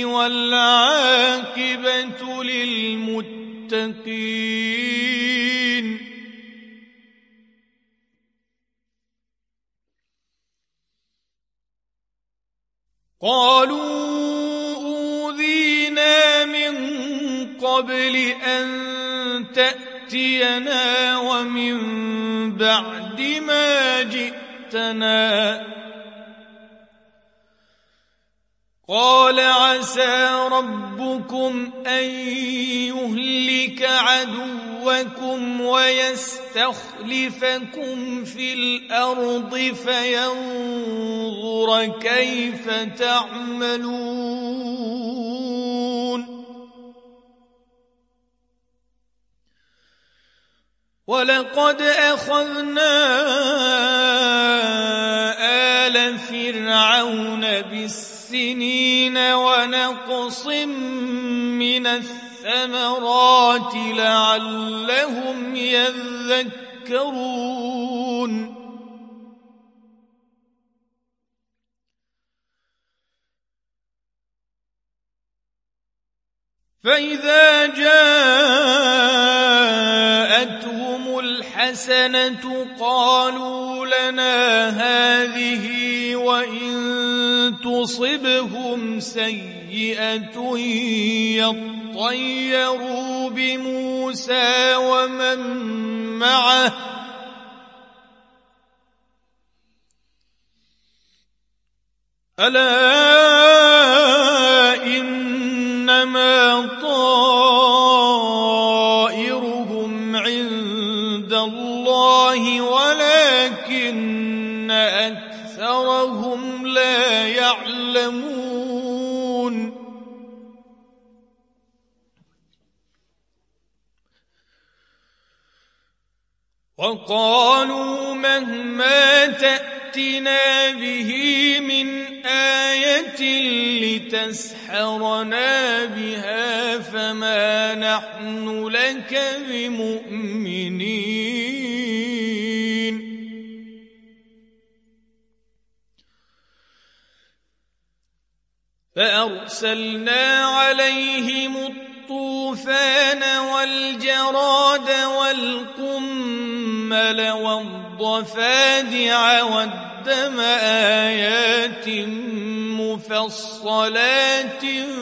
والعاقبة للمتقين قالوا أوذينا من قبل أن تأتينا ومن بعد ما جئتنا قال عسى ربكم أن يهلك عدوكم ويستخلفكم في الأرض فينظر كيف تعملون ولقد أخذنا آل فرعون بالسنين ونقص من الثمرات لعلهم يذكرون فإذا جاءتهم الحسنة قالوا لنا هذه وإن تصبهم سيئة يطيروا بموسى ومن معه ألا إنما طائرهم عند الله ولكن أكثرهم لا يعلمون وقالوا مهما تأتنا به من آية لتسحرنا بها فما نحن لك بمؤمنين فأرسلنا عليهم الطوفان والجراد والقمل والضفادع والدم آيات مفصلات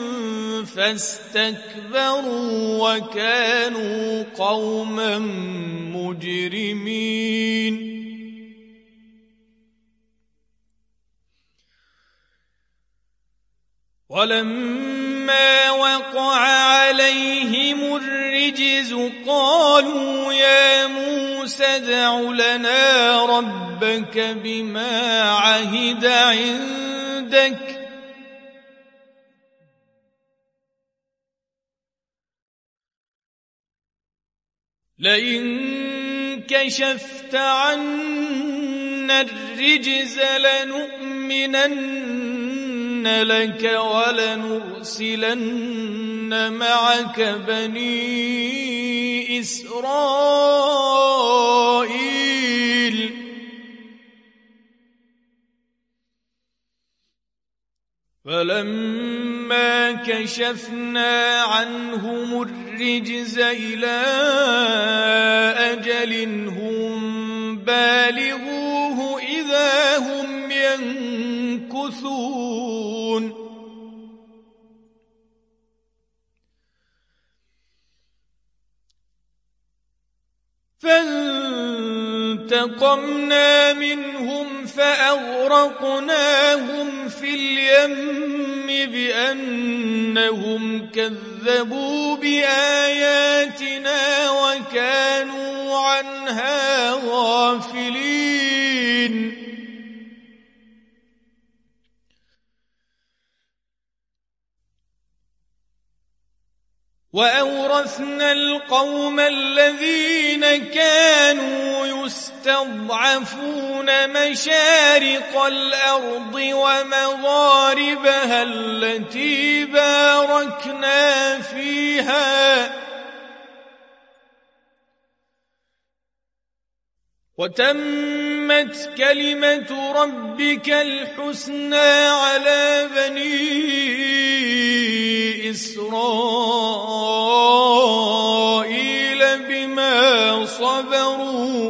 فاستكبروا وكانوا قوما مجرمين ولما وقع عليهم الرجز قالوا يا موسى ادع لنا ربك بما عهد عندك لئن كشفت عنا الرجز لنؤمنن لك ولنرسلن معك بني إسرائيل فلما كشفنا عنهم الرجز إلى أجل هم بالغوه إذا هم ينكثون فانتقمنا منهم فأغرقناهم في اليم بأنهم كذبوا بآياتنا وكانوا عنها غافلين. وأورثنا القوم الذين كانوا يستضعفون مشارق الأرض ومغاربها التي باركنا فيها وتمت كلمة ربك الحسنى على بني إسرائيل بما صبروا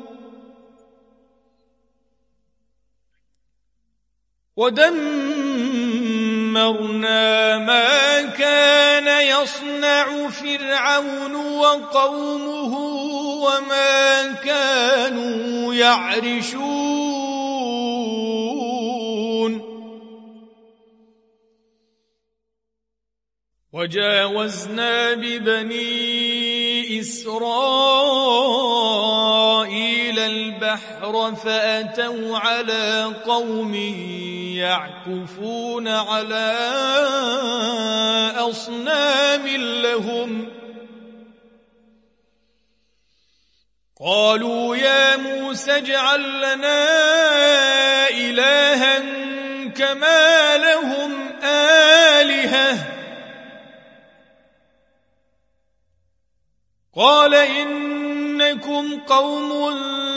ودمرنا ما كان يصنع فرعون وقومه وما كانوا يعرشون. وجاوزنا ببني إسرائيل البحر فأتوا على قوم يعكفون على أصنام لهم قالوا يا موسى اجعل لنا إلها كما لهم آلهة قال إنكم قوم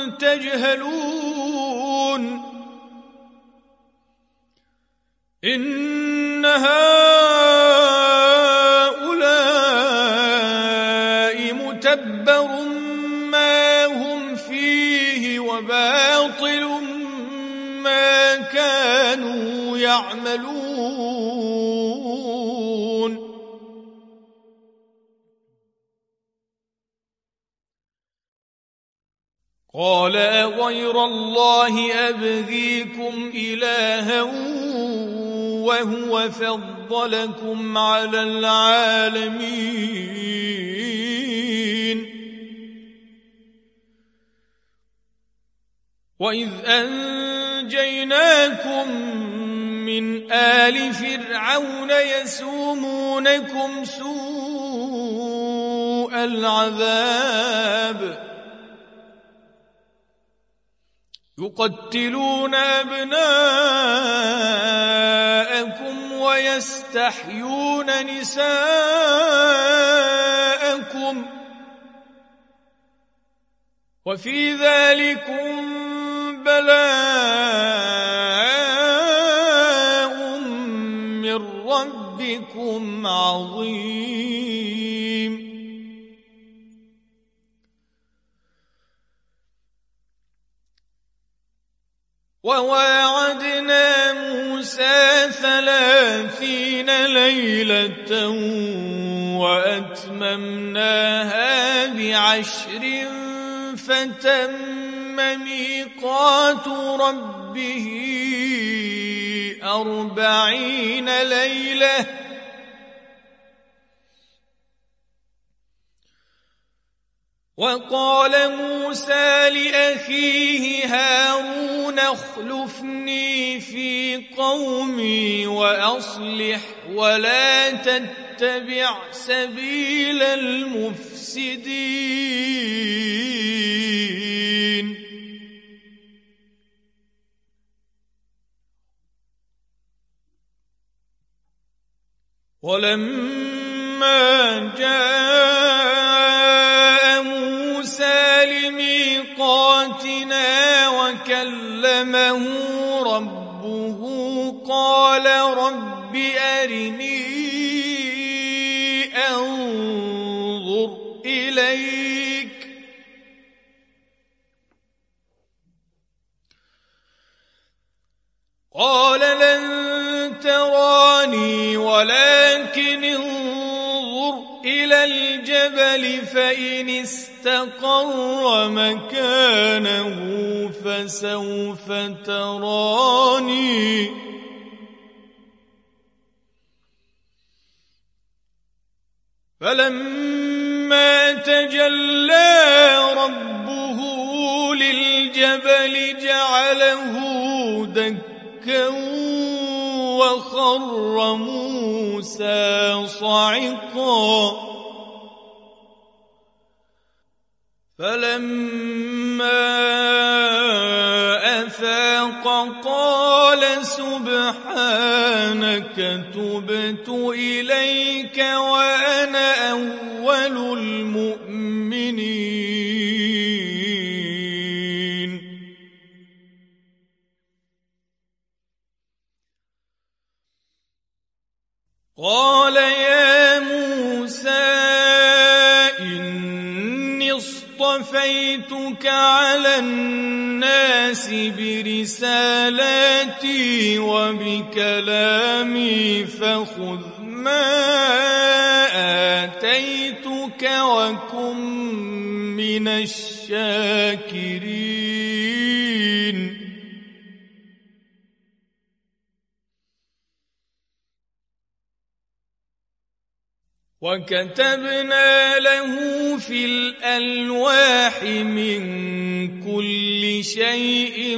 تجهلون إن هؤلاء متبر ما هم فيه وباطل ما كانوا يعملون. قال أغير الله أبغيكم إلها وهو فضلكم على العالمين. وإذ أنجيناكم من آل فرعون يسومونكم سوء العذاب يقتلون أبناءكم ويستحيون نساءكم وفي ذلكم بلاء من ربكم عظيم. وواعدنا موسى ثلاثين ليلة وأتممناها بعشر فتم ميقات ربه أربعين ليلة وقال موسى لأخيه هارون اخلفني في قومي وأصلح ولا تتبع سبيل المفسدين. ولما جاء موسى لميقاتنا وكلمه ربه قال رب أرني أنظر إليك قال لن تراني ولكن انظر إلى الجبل فإن استقر استقر مكانه فسوف تراني فلما تجلى ربه للجبل جعله دكا وخر موسى صعقا فلما أفاق قال سبحانك تبت إليك وأنا أول المؤمنين قال يا موسى اصطفيتك على الناس برسالاتي وبكلامي فخذ ما آتيتك وكن من الشاكرين وكتبنا له في الألواح من كل شيء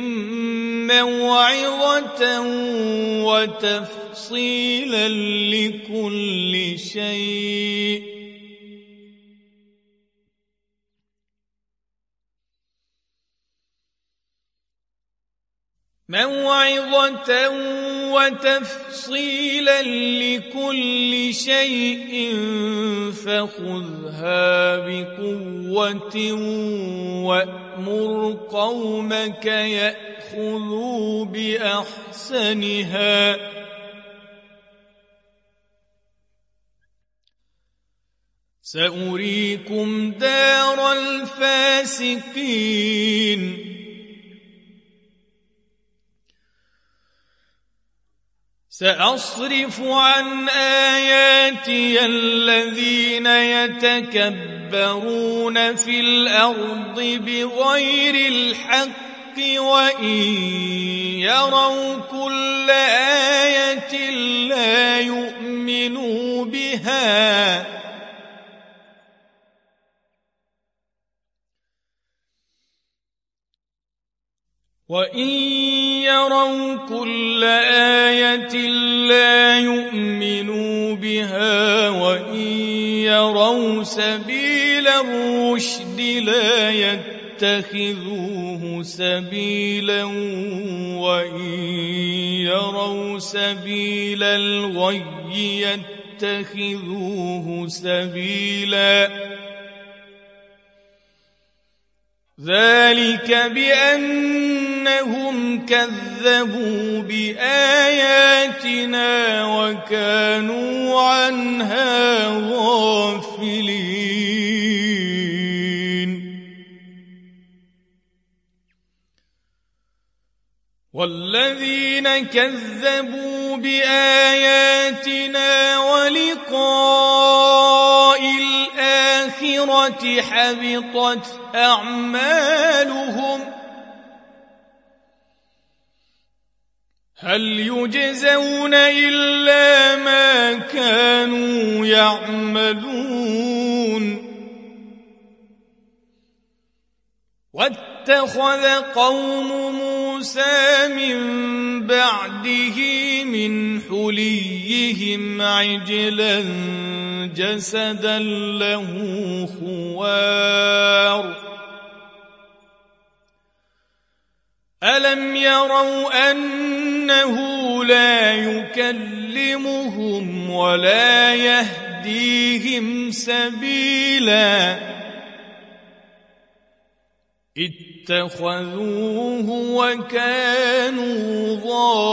موعظة وتفصيلا لكل شيء موعظة وتفصيلا لكل شيء فخذها بقوة وأمر قومك يأخذوا بأحسنها سأريكم دار الفاسقين سأصرف عن آياتي الذين يتكبرون في الأرض بغير الحق وإن يروا كل آية لا يؤمنوا بها وإن يروا كل آية لا يؤمنوا بها وإن يروا سبيل الرشد لا يتخذوه سبيلا وإن يروا سبيل الغي يتخذوه سبيلا ذلك بأنهم كذبوا بآياتنا وكانوا عنها غافلين والذين كذبوا بآياتنا ولقاء الآخرة حبطت أعمالهم هل يجزون إلا ما كانوا يعملون واتخذ قوم موسى من بعده من حليهم عجلا جسدا له خوار ألم يروا أنه لا يكلمهم ولا يهديهم سبيلا اتخذوه وكانوا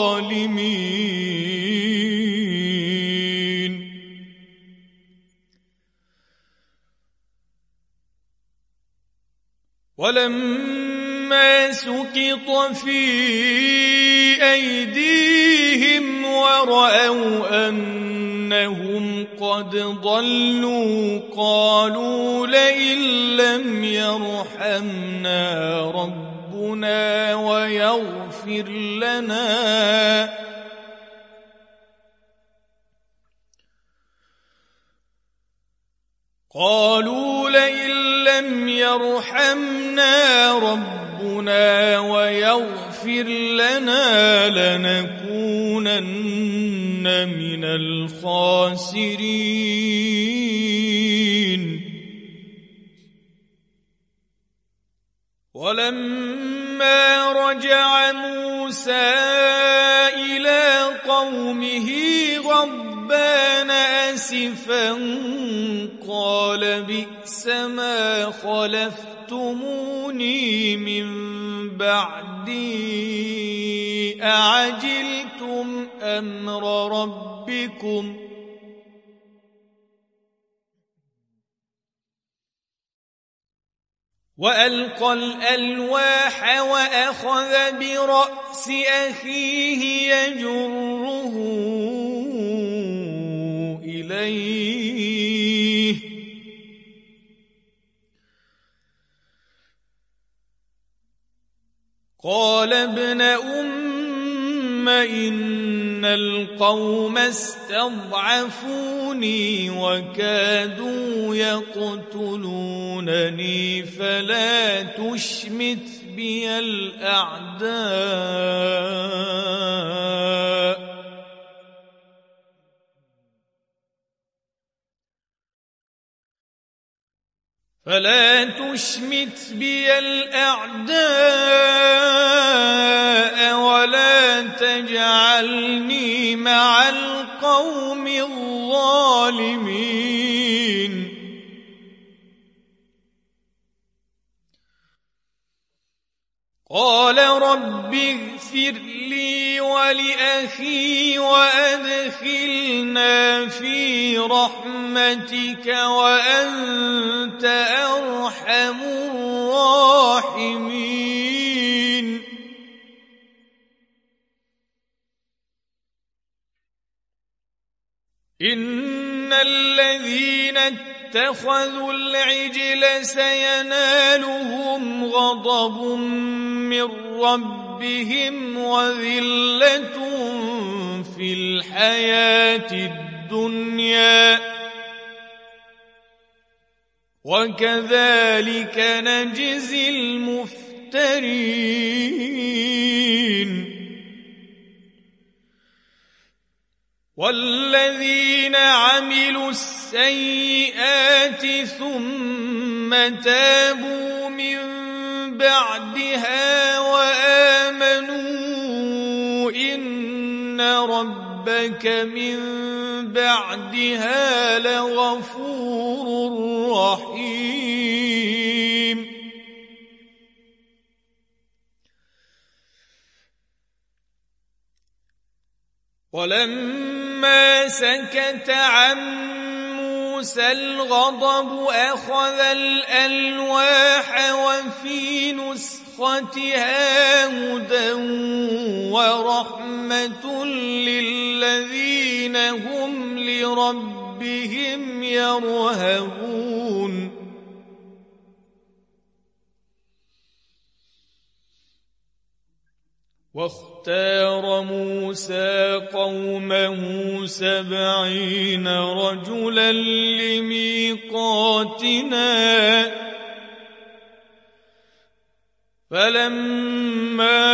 ظالمين ولما سقط في أيديهم ورأوا أن أنهم قد ضلوا قالوا لئن لم يرحمنا ربنا ويغفر لنا قالوا لئن لم يرحمنا ربنا ويغفر لنا لنكونن من الخاسرين. ولما رجع موسى إلى قومه غضبان أسفا قال بئس ما خلفتموني من بعدي أعجلتم أمر ربكم وألقى الألواح وأخذ برأس أخيه يجره إليه قال ابن أم إن القوم استضعفوني وكادوا يقتلونني فلا تشمت بي الأعداء فلا تشمت بي الأعداء ولا تجعلني مع القوم الظالمين. قال رب اغفر لي ولأخي وأدخلنا في رحمتك وأنت أرحم الراحمين. إن الذين اتخذوا العجل سينالهم غضب من ربهم وذلة في الحياة الدنيا وكذلك نجزي المفترين. والذين عملوا السيئات ثم تابوا من بعدها وآمنوا إن ربك من بعدها لغفور رحيم. ولما سكت عن موسى الغضب أخذ الألواح وفي نسختها هدى ورحمة للذين هم لربهم يرهبون. واختار موسى قومه سبعين رجلا لميقاتنا فلما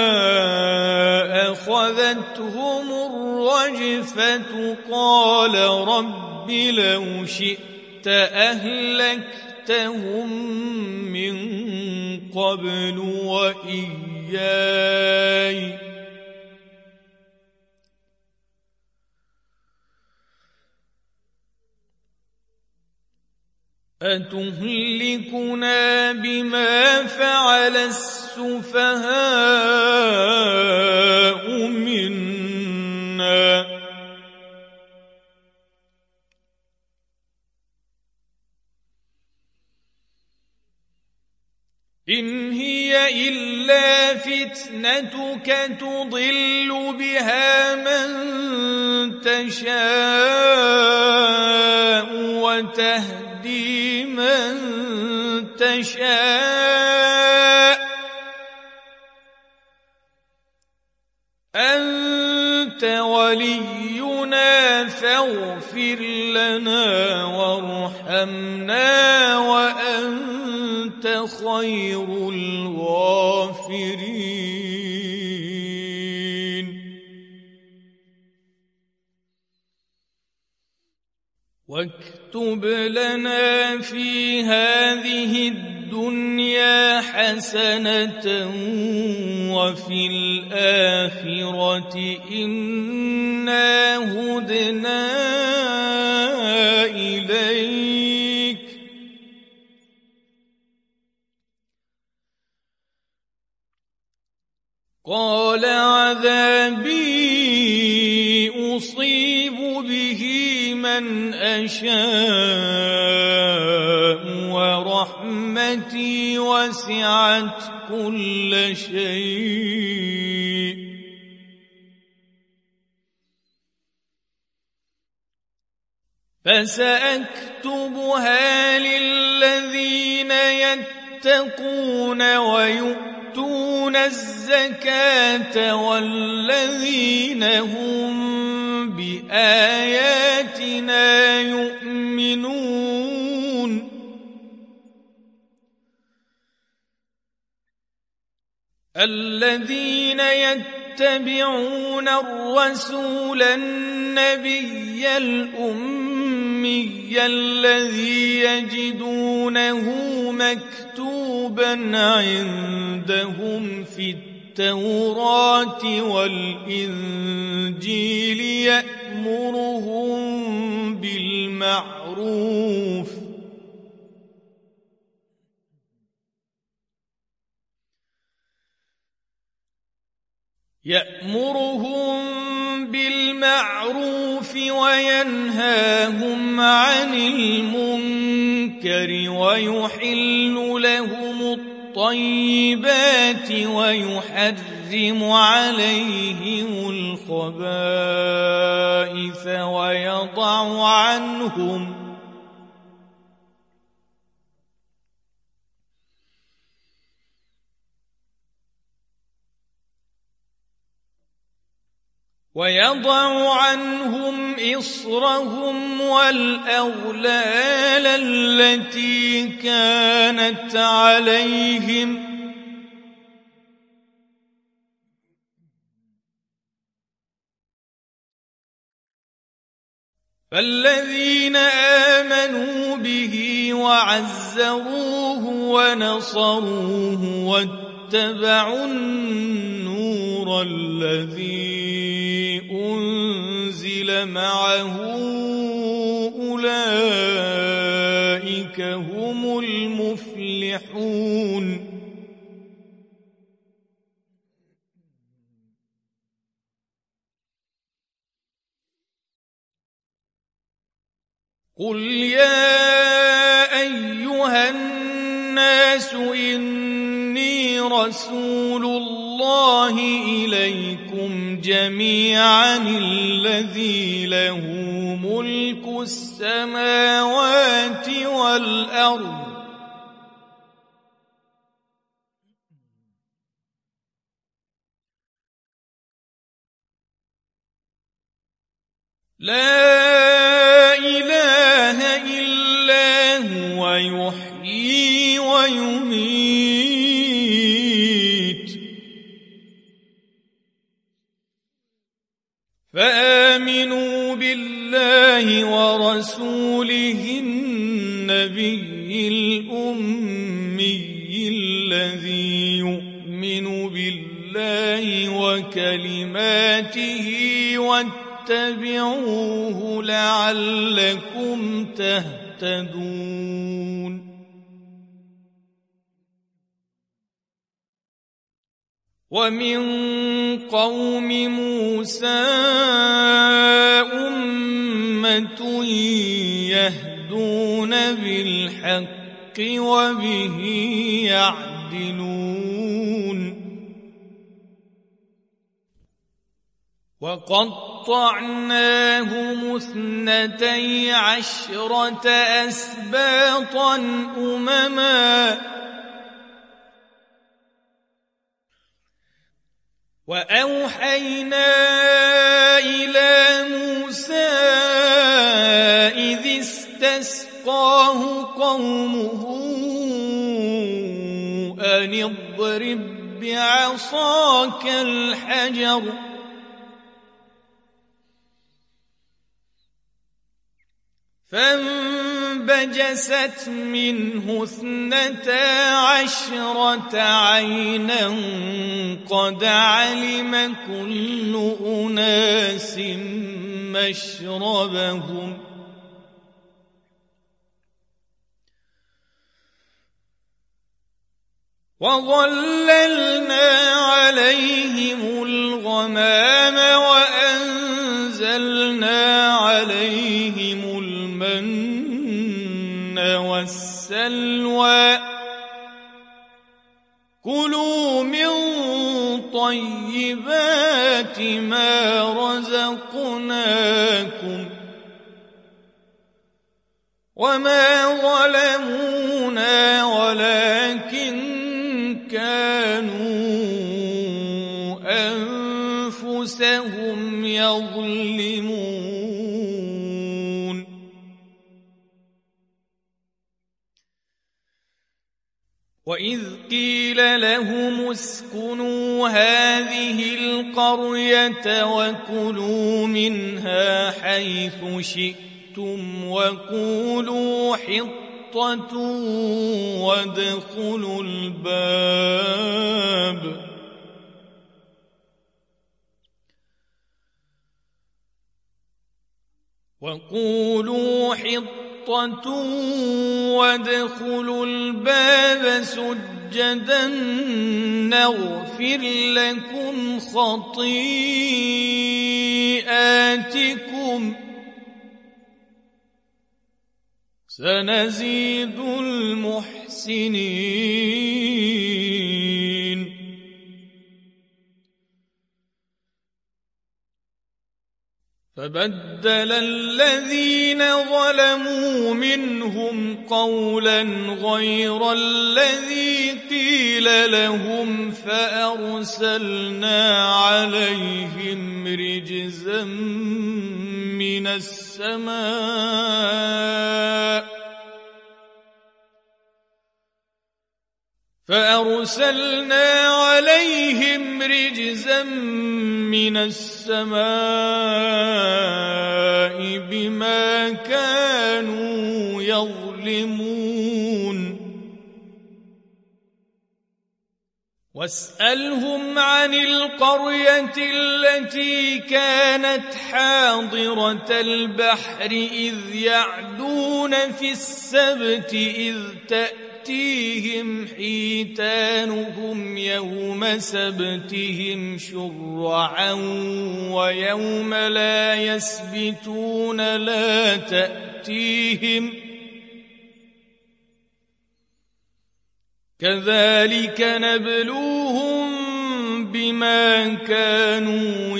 أخذتهم الرجفة قال رب لو شئت أهلكتهم من قبل وإياي أتهلكنا بما فعل السفهاء منا إن هي إلا فتنتك تضل بها من تشاء وتهدي من تشاء أنت ولينا فاغفر لنا وارحمنا وأنت خير الغافرين. واكتب لنا في هذه الدنيا حسنة وفي الآخرة إنا هدنا إليك قال عذابي أصيب به من أشاء ورحمتي وسعت كل شيء فسأكتبها للذين يتقون ويؤتون الزكاة والذين هم بآياتنا يؤمنون. الذين يتبعون الرسول النبي الأمي الذي يجدونه مكتوبا عندهم في التوراة والإنجيل يأمرهم بالمعروف يأمرهم بالمعروف وينهاهم عن المنكر ويحل لهم الطيبات ويحرم عليهم الخبائث ويضع عنهم ويضع عنهم إصرهم والأغلال التي كانت عليهم فالذين آمنوا به وعزروه ونصروه واتبعوا النور الذي أنزل معه أولئك هم المفلحون. قل يا أيها الناس إني رسول الله إليكم جميعا الذي له ملك السماوات والأرض لا إله إلا هو يحيي ويميت فآمنوا بالله ورسوله النبي الأمي الذي يؤمن بالله وكلماته واتبعوه لعلكم تهتدون. ومن قوم موسى أمة يهدون بالحق وبه يعدلون. وقطعناهم اثنتي عشرة أسباطا أمما وأوحينا إلى موسى إذ استسقاه قومه أن اضرب بعصاك الحجر فانبجست منه اثنتا عشرة عينا قد علم كل أناس مشربهم وظللنا عليهم الغمام وأنزلنا عليهم المن والسلوى كلوا من طيبات ما رزقناكم وما ظلمونا ولكن كانوا أنفسهم يظلمون وإذ قيل لهم اسكنوا هذه القرية وكلوا منها حيث شئتم وقولوا حطة وادخلوا الباب وقولوا حطة وادخلوا الباب سجدا نغفر لكم خطيئاتكم سنزيد المحسنين فبدل الذين ظلموا منهم قولا غير الذي قيل لهم فأرسلنا عليهم رجزا من السماء فأرسلنا عليهم رجزا من السماء بما كانوا يظلمون واسألهم عن القرية التي كانت حاضرة البحر إذ يعدون في السبت إذ تأتيهم حيتانهم يوم سبتهم شرعا ويوم لا يسبتون لا تأتيهم كذلك نبلوهم بما كانوا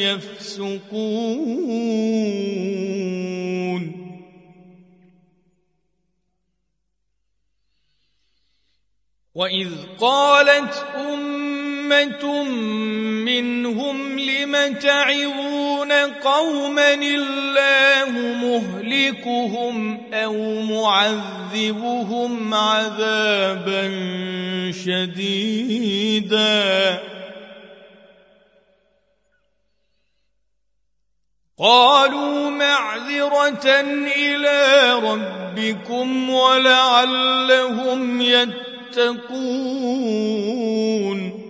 يفسقون وإذ قالت أمة منهم لم تعظون قوما الله مهلكهم أو معذبهم عذابا شديدا قالوا معذرة إلى ربكم ولعلهم يتقون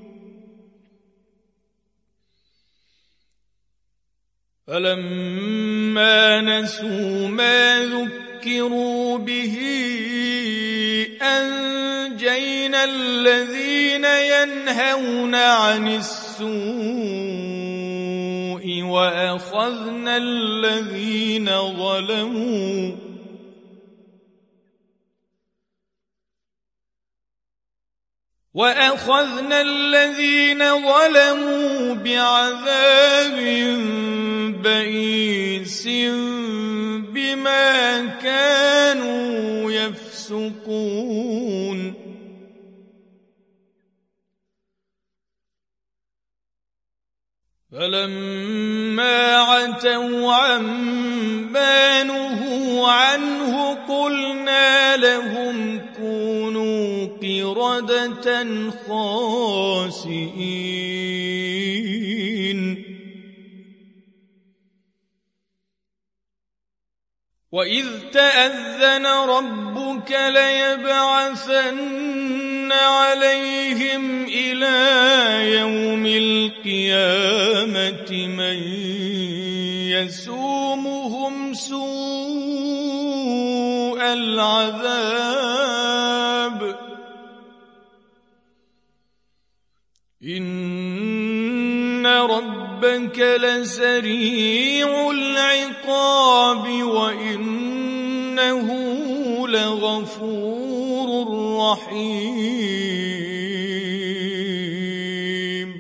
فلما نسوا ما ذكروا به أنجينا الذين ينهون عن السوء وأخذنا الذين ظلموا وأخذنا الذين ظلموا بعذاب بئيس بما كانوا يفسقون فلما عتوا عما نهوا عنه قلنا لهم كونوا قردة خاسئين وإذ تأذن ربك ليبعثن عليهم إلى يوم القيامة من يسومهم سوء العذاب إن ربك لسريع العقاب وإنه لغفور رحيم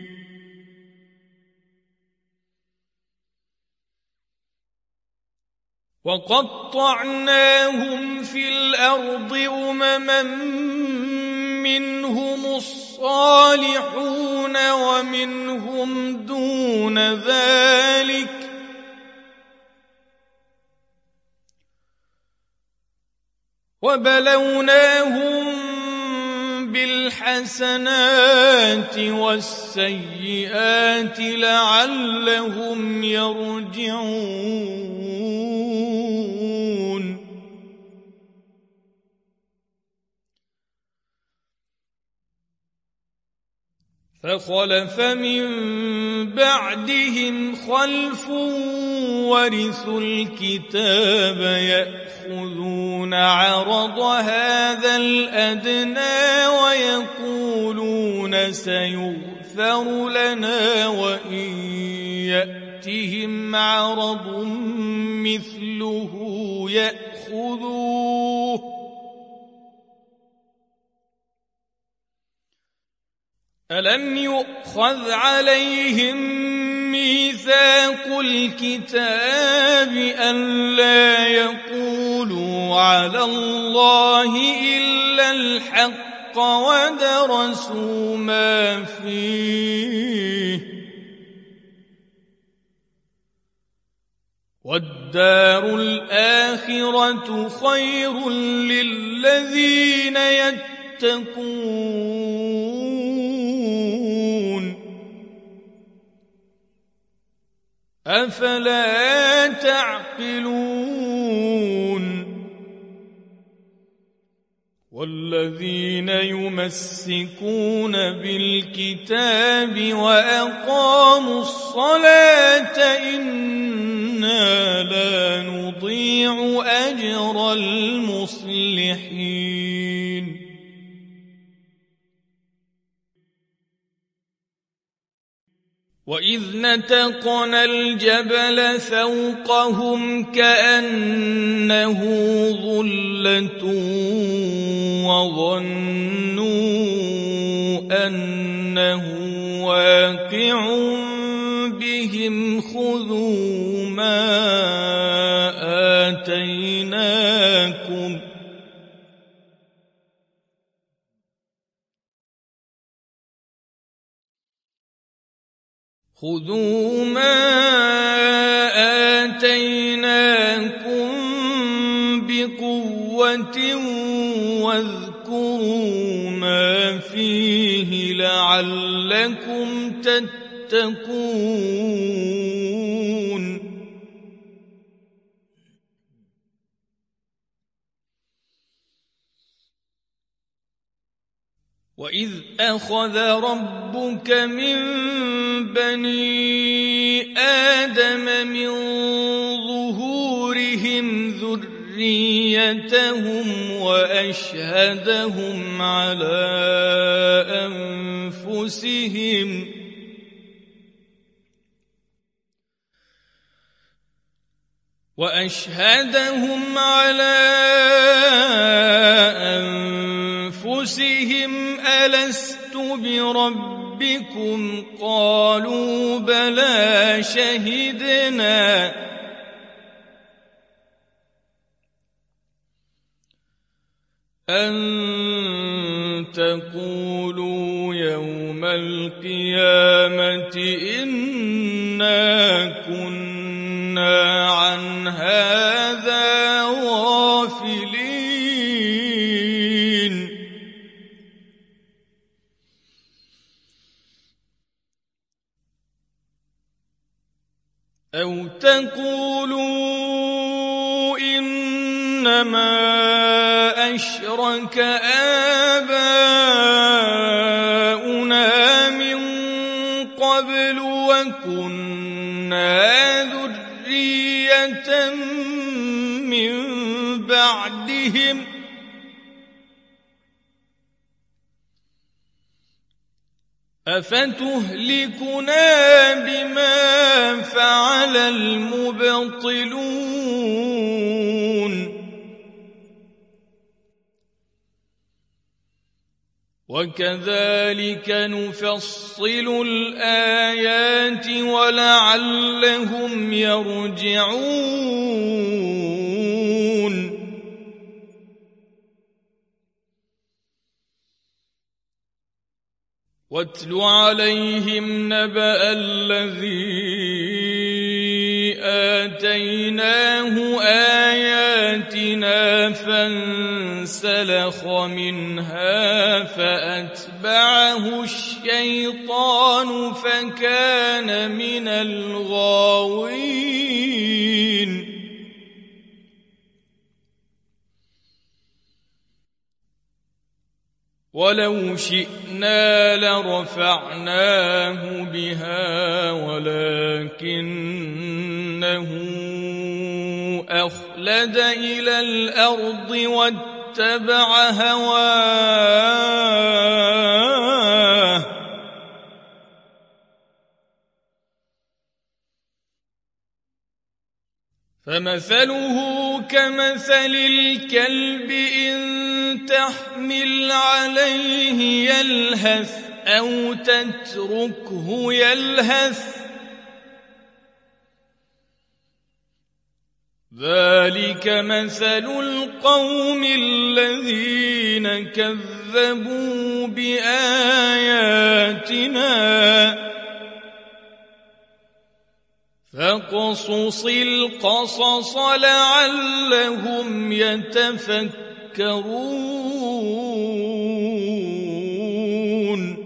وقطعناهم في الأرض أمما منهم الصالحون ومنهم دون ذلك وبلوناهم بالحسنات والسيئات لعلهم يرجعون فخلف من بعدهم خلف ورثوا الكتاب يأخذون عرض هذا الأدنى ويقولون سيغفر لنا وإن يأتهم عرض مثله يأخذوه ألم يؤخذ عليهم ميثاق الكتاب ألا يقولوا على الله إلا الحق ودرسوا ما فيه والدار الآخرة خير للذين يتقون أفلا تعقلون والذين يمسكون بالكتاب وأقاموا الصلاة إنا لا نضيع أجر المصلحين وإذ نتقنا الجبل فوقهم كأنه ظلة وظنوا أنه واقع بهم خذوا ما آتيناكم خذوا ما آتيناكم بقوة واذكروا ما فيه لعلكم تتقون وإذ أخذ ربك من بني آدم من ظهورهم ذريتهم وأشهدهم على أنفسهم وأشهدهم على أنفسهم ألست بربكم قالوا بلى شهدنا أن تقولوا يوم القيامة إنا كنا عن هذا غافلين أو تقولوا إنما أشرك آباؤنا من قبل وكنا ذرية من بعدهم أفتهلكنا بما فعل المبطلون وكذلك نفصل الآيات ولعلهم يرجعون واتل عليهم نبأ الذي آتيناه آياتنا فانسلخ منها فأتبعه الشيطان فكان من الغاوين ولو شئنا لرفعناه بها ولكنه أخلد إلى الأرض واتبع هواه فمثله كمثل الكلب إن تحمل عليه يلهث أو تتركه يلهث ذلك مثل القوم الذين كذبوا بآياتنا فاقصص القصص لعلهم يتفكرون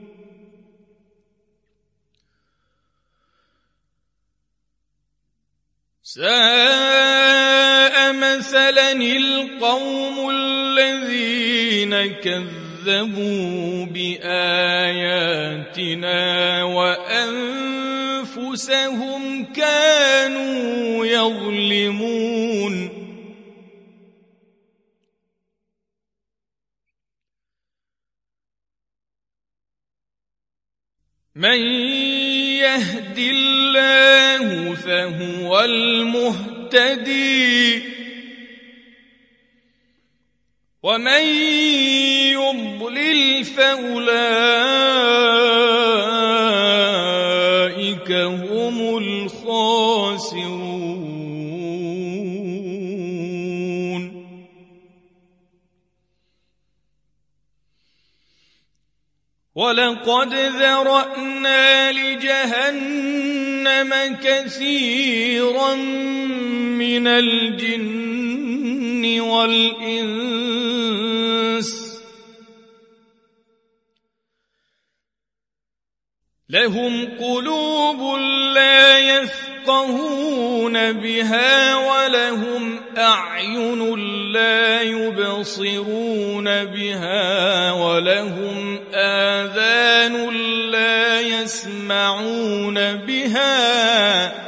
ساء مثلا القوم الذين كذبوا بآياتنا وأنفسهم كانوا يظلمون من يهد الله فهو المهتدي ومن يضلل فأولئك هم الخاسرون ولقد ذرأنا لجهنم كثيرا من الجن والإنس لهم قلوب لا يفقهون بها ولهم أعين لا يبصرون بها ولهم آذان لا يسمعون بها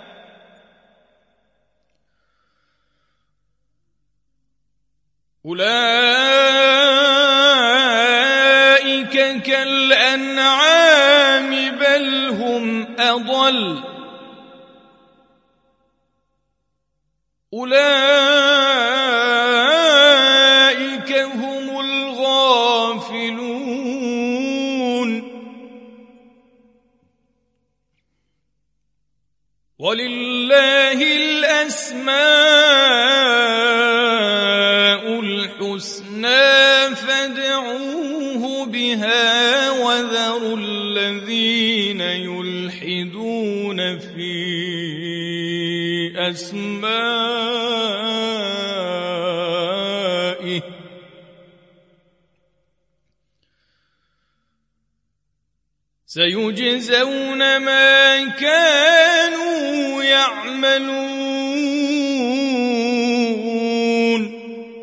أولئك كالأنعام بل هم أضل أولئك هم الغافلون ولله الأسماء الحسنى فادعوه بها وذروا الذين يلحدون في أسمائه سيجزون ما كانوا يعملون.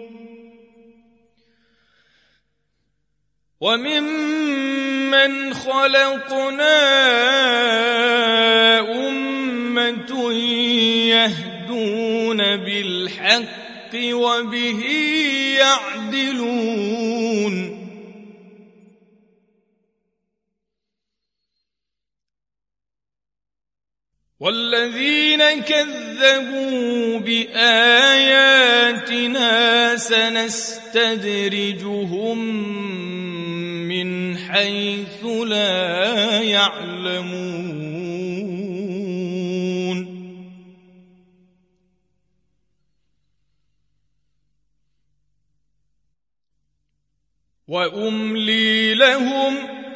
وممن خلقنا أمة يهدون بالحق وبه يعدلون. والذين كذبوا بآياتنا سنستدرجهم من حيث لا يعلمون. وأملي لهم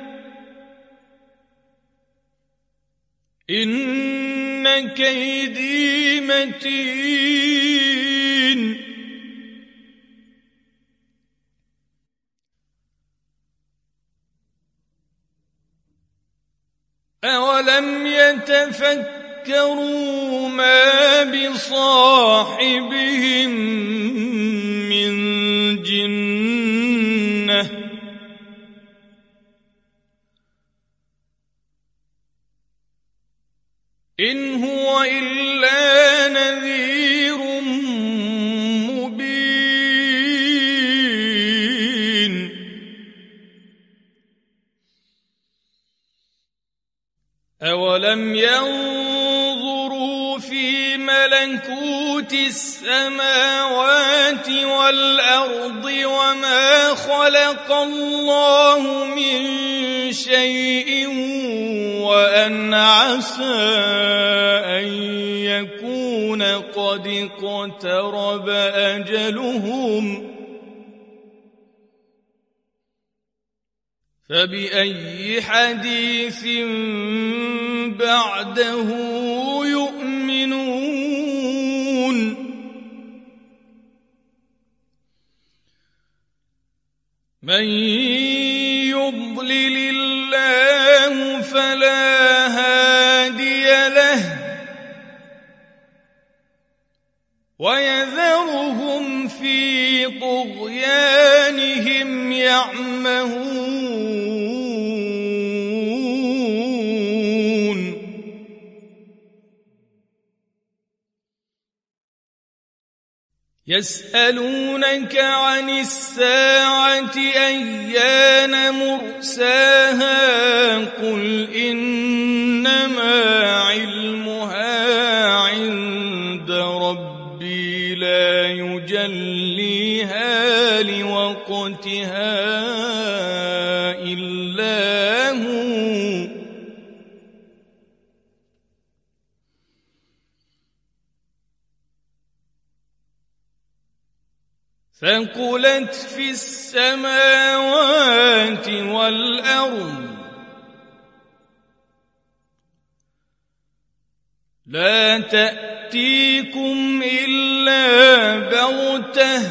إن كيدي متين. أولم يتفكروا ما بصاحبهم من جنة إن هو إلا نذير مبين. أولم ينظروا في ملكوت السماوات والأرض وما خلق الله من شيء وأن عسى أن يكون قد اقترب أجلهم فبأي حديث بعده يؤمنون. من يضلل الله فلا هادي له ويذرهم في طغيانهم يعمهون. يسألونك عن الساعة أيان مرساها قل إنما علمها عند ربي لا يجليها لوقتها إلا هو ثقلت في السماوات والأرض لا تأتيكم إلا بغتة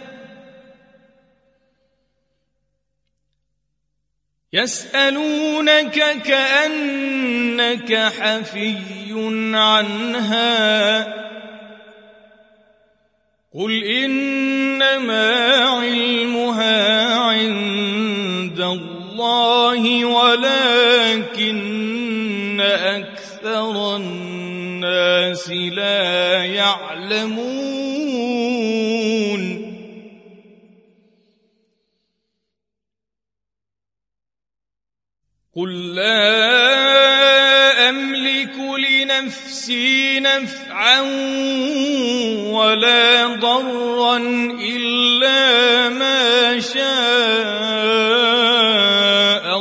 يسألونك كأنك حفي عنها قل إنما علمها عند الله ولكن أكثر الناس لا يعلمون. قل لا أملك لنفسي نفعا ولا ضرا إلا ما شاء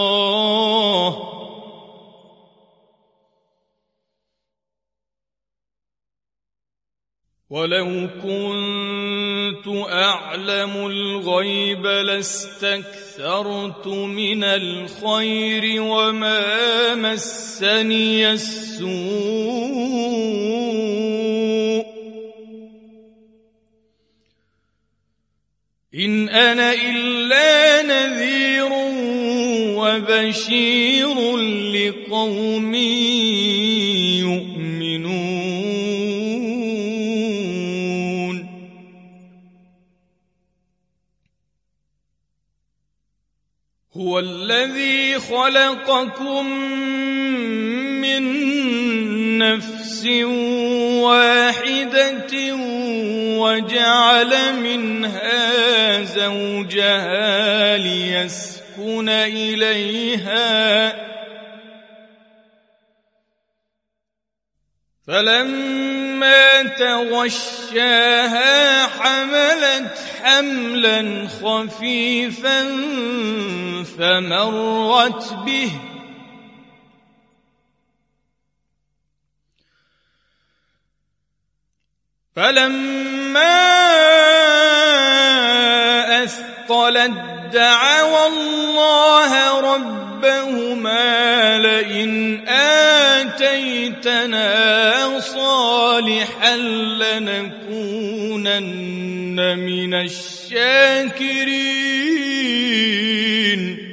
الله ولو كنت أعلم الغيب لاستكثرت من الخير وما مسني السوء إن أنا إلا نذير وبشير لقوم يؤمنون. هو الذي خلقكم من نفس واحدة وجعل منها زوجها ليسكن إليها فلما تغشاها حملت حملا خفيفا فمرت به فلما أثقلت دعوا الله ربهما لئن آتيتنا صالحا لنكونن من الشاكرين.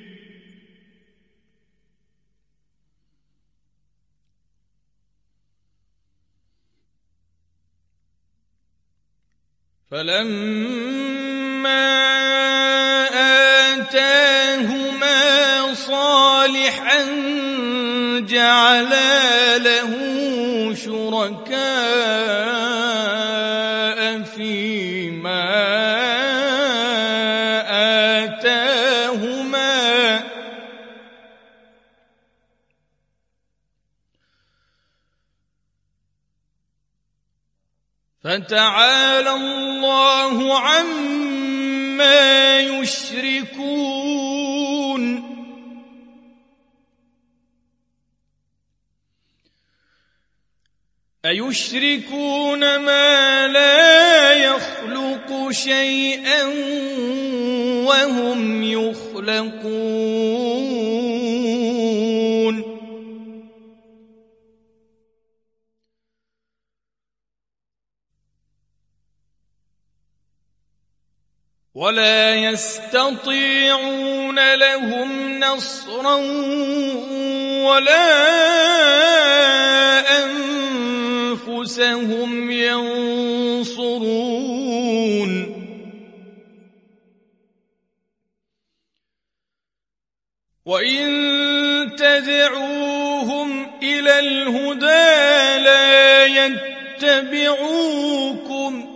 فلما آتاهما صالحا جعلا له شركاء فيما آتاهما فتعالى الله عما يشركون. أيشركون ما لا يخلق شيئا وهم يخلقون. ولا يستطيعون لهم نصرا ولا أنفسهم ينصرون. وإن تدعوهم إلى الهدى لا يتبعوكم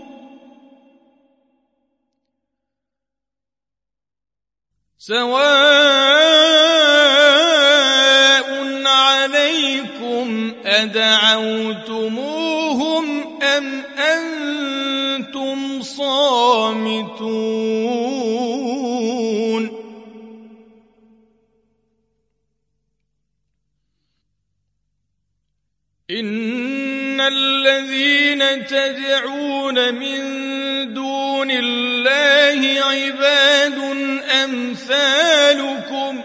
سواء عليكم أدعوتموهم أم أنتم صامتون. إن الذين تدعون من دون الله عباد أمثالكم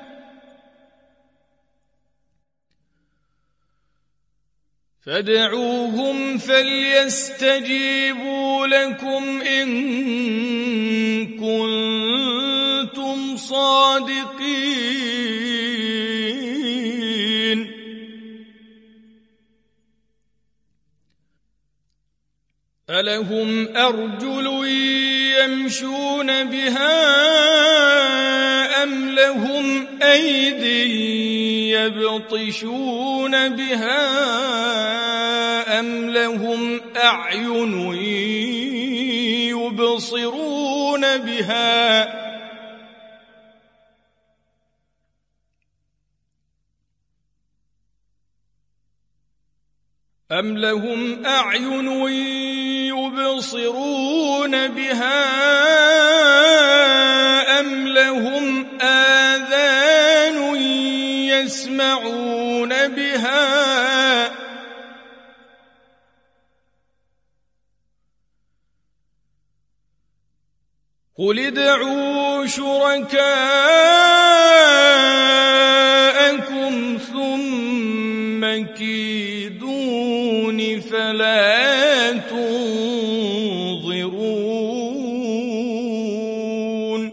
فادعوهم فليستجيبوا لكم إن كنتم صادقين. ألهم أرجل يمشون بها أم لهم أيدي يبطشون بها أم لهم أعين يبصرون بها أم لهم أعين يبصرون بها أم لهم آذان يسمعون بها قل ادعوا شركاءكم ثم كيدون فلا تنظرون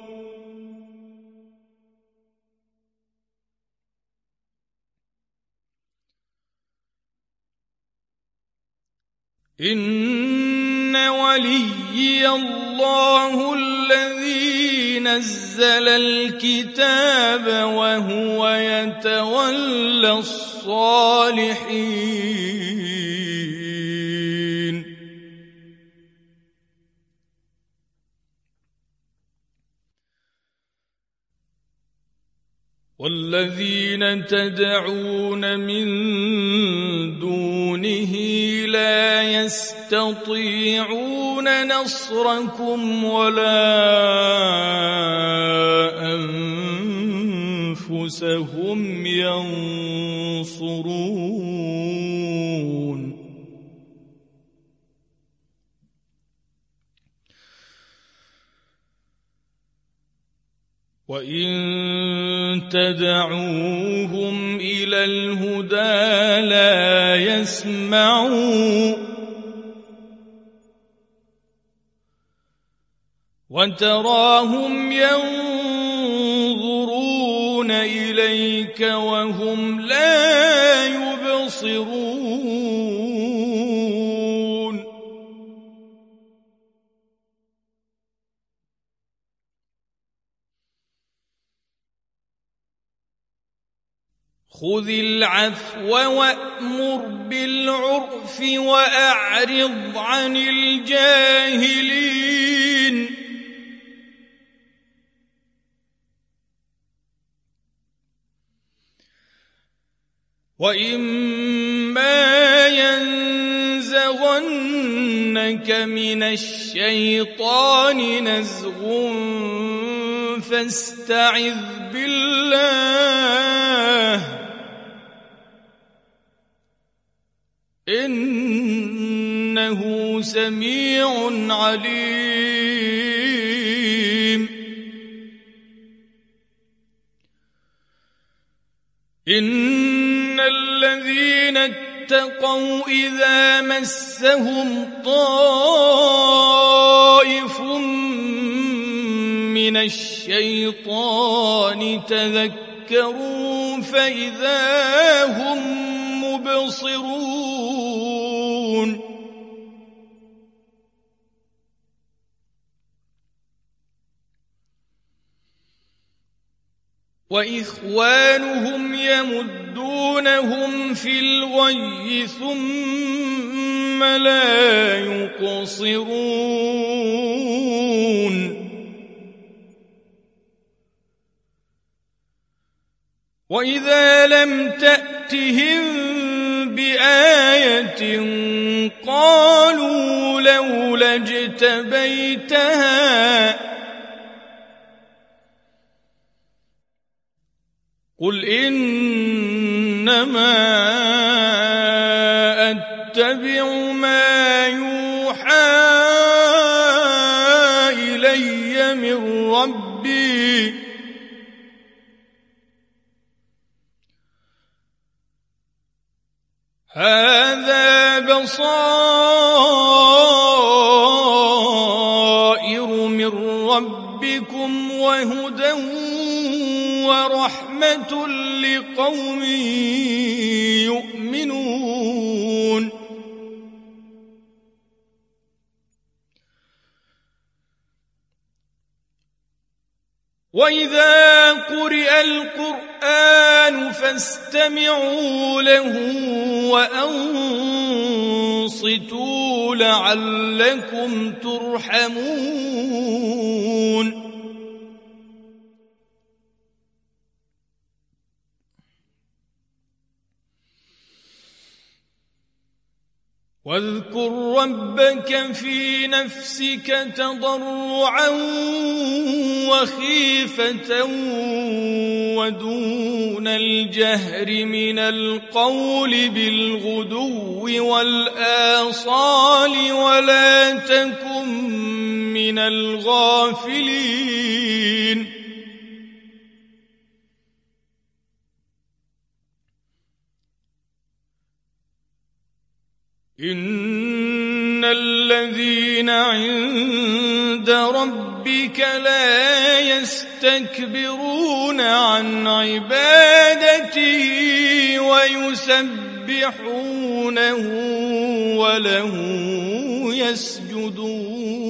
إن وليي الله الذي نزل الكتاب وهو يتولى الصالحين والذين تدعون من دونه لا يستطيعون نصركم ولا أنفسهم ينصرون وإن تدعوهم إلى الهدى لا يسمعوا وتراهم ينظرون إليك وهم لا يبصرون خذ العفو وأمر بالعرف وأعرض عن الجاهلين وإما ينزغنك من الشيطان نزغ فاستعذ بالله إنه سميع عليم إن الذين اتقوا إذا مسهم طائف من الشيطان تذكروا فإذا هم مبصرون وإخوانهم يمدونهم في الغي ثم لا يقصرون وإذا لم تأتهم بآية قالوا لولا اجتبيتها قل إنما أتبع ما يوحى إلي من ربي هذا بصائر من ربكم وهدى ورحمة لقوم يؤمنون وإذا قرئ القرآن فاستمعوا له وأنصتوا لعلكم ترحمون واذكر ربك في نفسك تضرعا وخيفة ودون الجهر من القول بالغدو والآصال ولا تكن من الغافلين إن الذين عند ربك لا يستكبرون عن عبادته ويسبحونه وله يسجدون